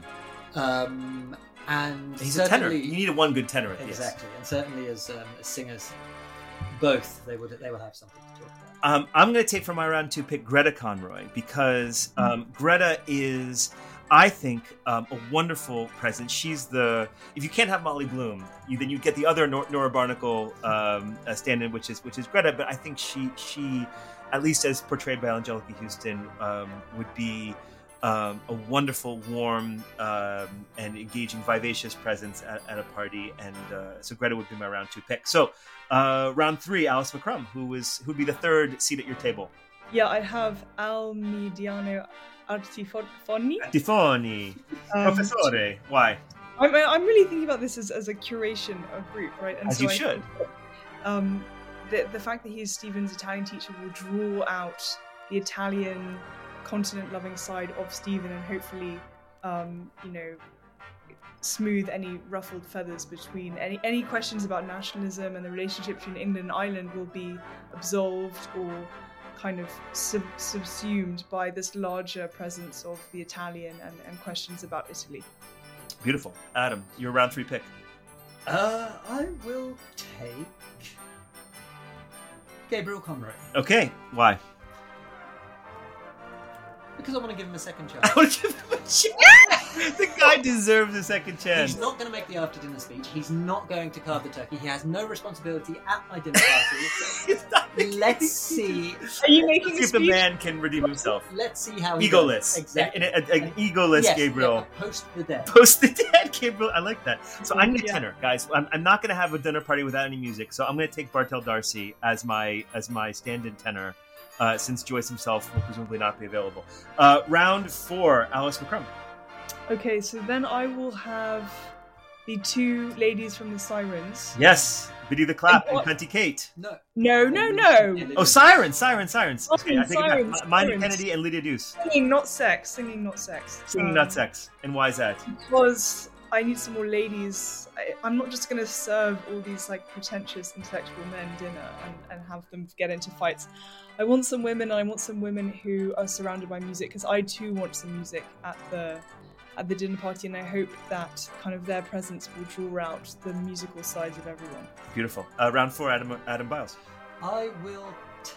And he's a tenor. certainly- You need one good tenor. Exactly. And certainly as singers, both, they will have something to talk about. I'm going to take for my round two pick Greta Conroy, because Greta is, I think, a wonderful presence. She's if you can't have Molly Bloom, then you get the other Nora Barnacle stand-in, which is Greta. But I think she, at least as portrayed by Angelica Houston, would be a wonderful, warm, and engaging, vivacious presence at a party. And so Greta would be my round two pick. So round three, Alice McCrum, who'd be the third seat at your table. Yeah, I'd have Almidiano Artifoni. Tifoni, Professore. Why? I'm really thinking about this as a curation of group, right? And As so you I should. think, the fact that he's Stephen's Italian teacher will draw out the Italian continent-loving side of Stephen, and hopefully, smooth any ruffled feathers between any questions about nationalism and the relationship between England and Ireland will be absolved or kind of subsumed by this larger presence of the Italian and questions about Italy. Beautiful. Adam, your round three pick. I will take Gabriel Conroy. Okay, why? Because I want to give him a second chance. I want to give him a chance. The guy deserves a second chance. He's not going to make the after-dinner speech. He's not going to carve the turkey. He has no responsibility at my dinner party. Let's see. Are you making See a if the speech? man can redeem himself. Let's see how he Egoless. does. Exactly. An egoless Yes, Gabriel. yeah, post the dead. Post the dead Gabriel. I like that. So I'm going to Yeah. tenor, guys. I'm not going to have a dinner party without any music. So I'm going to take Bartell Darcy as my stand-in tenor, since Joyce himself will presumably not be available. Round four, Alice McCrum. Okay, so then I will have the two ladies from the Sirens. Yes, Biddy the Clap and Cunty Kate. No. Oh, Sirens. Okay, I think Sirens, about Mindy Sirens. Kennedy and Lydia Deuce. Singing, not sex. Singing, not sex. Singing, not sex. And why is that? Because I need some more ladies. I'm not just going to serve all these like pretentious intellectual men dinner and have them get into fights. I want some women, and I want some women who are surrounded by music, because I too want some music at the dinner party, and I hope that kind of their presence will draw out the musical sides of everyone. Beautiful. Round 4, Adam Biles. I will take...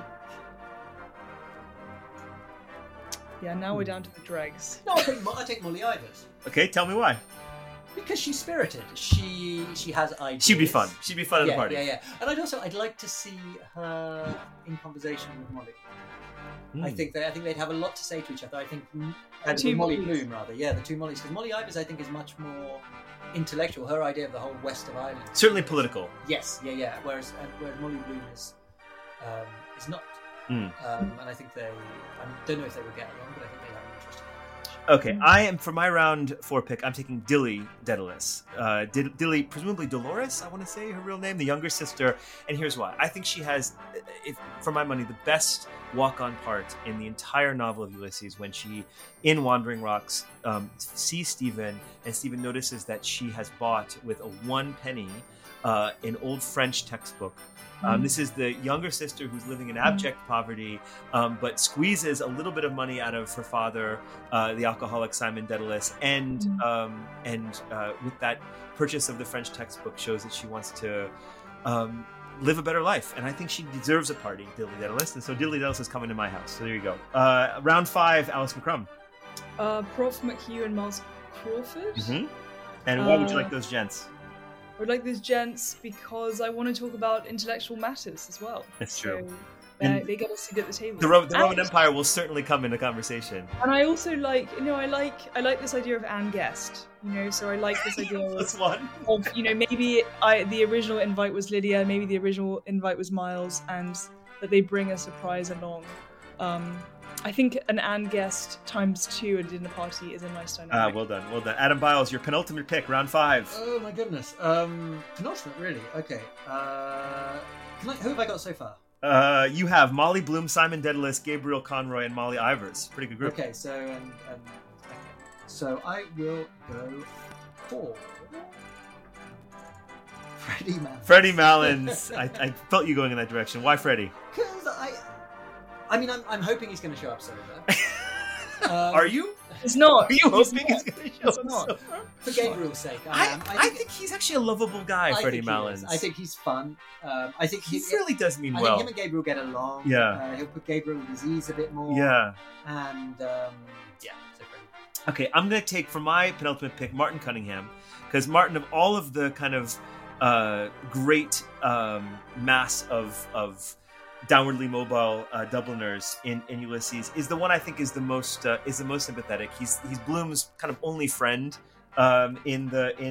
Yeah, now we're down to the dregs. No, I take Molly Ivors. Okay, tell me why. Because she's spirited. She has ideas. She'd be fun. She'd be fun at the party. Yeah. And I'd like to see her in conversation with Molly. I think they'd have a lot to say to each other. I think Molly Bloom, rather. Yeah, the two Mollys. Because Molly Ivors, I think, is much more intellectual. Her idea of the whole west of Ireland. Certainly political. Yes, yeah. Whereas Molly Bloom is not. And I think I don't know if they would get along, but I think they have an interesting. Okay, I am, for my round 4 pick, I'm taking Dilly Daedalus. Dilly, presumably Dolores, I want to say her real name, the younger sister. And here's why. I think she has, for my money, the best walk-on part in the entire novel of Ulysses, when she, in Wandering Rocks, sees Stephen, and Stephen notices that she has bought with a 1 penny an old French textbook. This is the younger sister who's living in abject poverty, but squeezes a little bit of money out of her father, the alcoholic Simon Daedalus, and with that purchase of the French textbook shows that she wants to live a better life. And I think she deserves a party, Dilly Daedalus. And so Dilly Daedalus is coming to my house. So there you go. Round 5, Alice McCrum. Prof McHugh and Miles Crawford. Mm-hmm. And why would you like those gents? I would like those gents because I want to talk about intellectual matters as well. That's true. So they get a seat at the table. The Roman Empire will certainly come into conversation. And I also like, I like this idea of Anne Guest. So I like this idea of maybe the original invite was Lydia, maybe the original invite was Miles, and that they bring a surprise along. I think an Anne Guest *2 at a dinner party is a nice dynamic. Well done. Adam Biles, your penultimate pick, round 5. Oh my goodness. Penultimate, really? Okay. Who have I got so far? You have Molly Bloom, Simon Daedalus, Gabriel Conroy, and Molly Ivors. Pretty good group. Okay, so I will go for Freddie Malins. Freddie Malins. I felt you going in that direction. Why Freddie? Because I'm hoping he's going to show up sober. Are you? He's not. Are you hoping he's going to show up sober? For Gabriel's sake, I think he's actually a lovable guy, Freddie Malins. I think he's fun. I think he really does mean well. I think him and Gabriel get along. Yeah. He'll put Gabriel at his ease a bit more. Yeah. And so Freddie. Okay, I'm going to take for my penultimate pick Martin Cunningham, because Martin, of all of the kind of great mass of downwardly mobile Dubliners in Ulysses, is the one I think is the most sympathetic. He's Bloom's kind of only friend in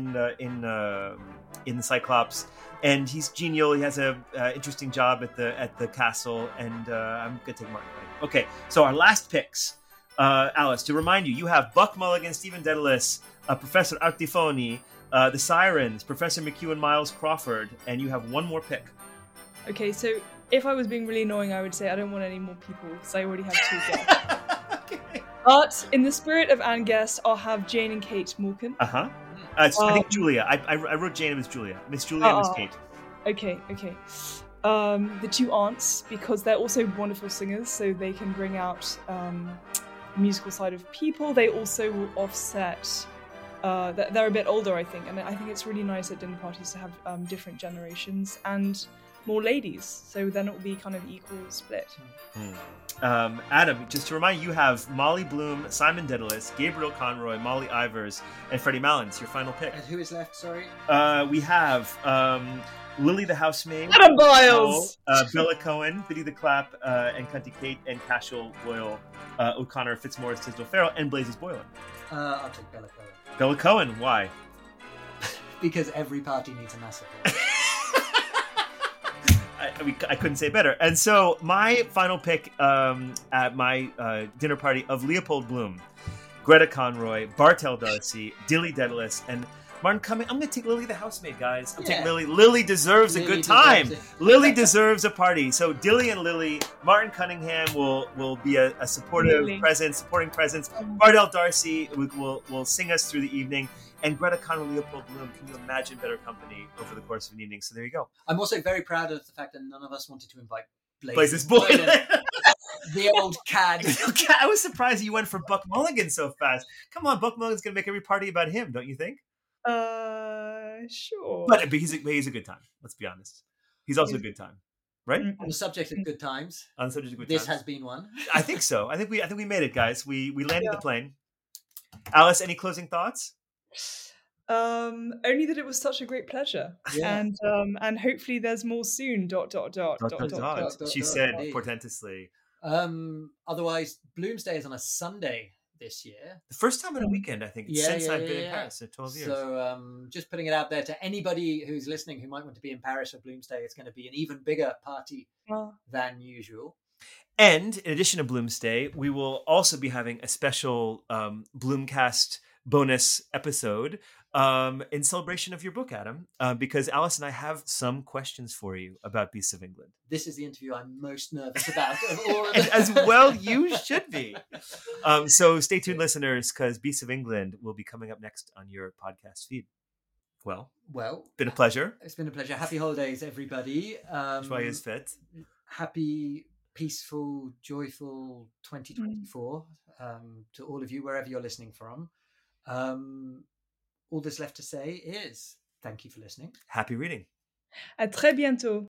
the Cyclops, and he's genial. He has a interesting job at the castle, and I'm gonna take Martin. Okay, so our last picks, Alice. To remind you, you have Buck Mulligan, Stephen Daedalus, Professor Artifoni, the Sirens, Professor McHugh and Miles Crawford, and you have one more pick. Okay, so if I was being really annoying, I would say I don't want any more people because I already have 2 guests. Okay. But in the spirit of Anne Guest, I'll have Jane and Kate Moulton. I think Julia. I wrote Jane and Miss Julia. Miss Julia and Miss Kate. Okay. The 2 aunts, because they're also wonderful singers, so they can bring out the musical side of people. They also will offset. They're a bit older, I think, and I think it's really nice at dinner parties to have different generations and more ladies, so then it will be kind of equal split. Adam, just to remind you, you have Molly Bloom, Simon Daedalus, Gabriel Conroy, Molly Ivors, and Freddie Malins. Your final pick. And who is left? Sorry. We have Lily the housemaid, Adam Biles, Bella Cohen, Biddy the Clap, and Cunty Kate, and Cashel Boyle, O'Connor, Fitzmaurice, Tisdale Farrell, and Blazes Boylan. I'll take Bella Cohen. Bella Cohen, why? Because every party needs a massacre. I couldn't say better. And so my final pick at my dinner party of Leopold Bloom, Greta Conroy, Bartell Darcy, Dilly Daedalus, and Martin Cunningham. I'm going to take Lily the housemaid, guys. I'm Yeah. taking Lily. Lily deserves a Lily good time. deserves it. Lily deserves a party. So Dilly and Lily, Martin Cunningham will be a supportive Lily. presence, supporting presence. Bardell Darcy will sing us through the evening. And Greta Conner, Leopold Bloom. Can you imagine better company over the course of an evening? So there you go. I'm also very proud of the fact that none of us wanted to invite Blazes Boylan. the old cad. I was surprised you went for Buck Mulligan so fast. Come on, Buck Mulligan's going to make every party about him, don't you think? Sure. But he's a good time. Let's be honest. He's also a good time, right? On the subject of good times, On the subject of good this times. has been one. I think so. I think we made it, guys. We landed the plane. Alice, any closing thoughts? Only that it was such a great pleasure, Yeah. and hopefully there's more soon. ... She said portentously. Otherwise, Bloomsday is on a Sunday this year. The first time in a weekend, I think, since I've been in Paris in 12 years. So just putting it out there to anybody who's listening who might want to be in Paris for Bloomsday, it's going to be an even bigger party than usual. And in addition to Bloomsday, we will also be having a special Bloomcast bonus episode in celebration of your book, Adam, because Alice and I have some questions for you about Beasts of England. This is the interview I'm most nervous about of all of them. As well you should be. So stay tuned, listeners, because Beasts of England will be coming up next on your podcast feed. Well, been a pleasure. It's been a pleasure. Happy holidays, everybody. Joyeux fête. Happy, peaceful, joyful 2024 to all of you, wherever you're listening from. All that's left to say is thank you for listening. Happy reading. À très bientôt.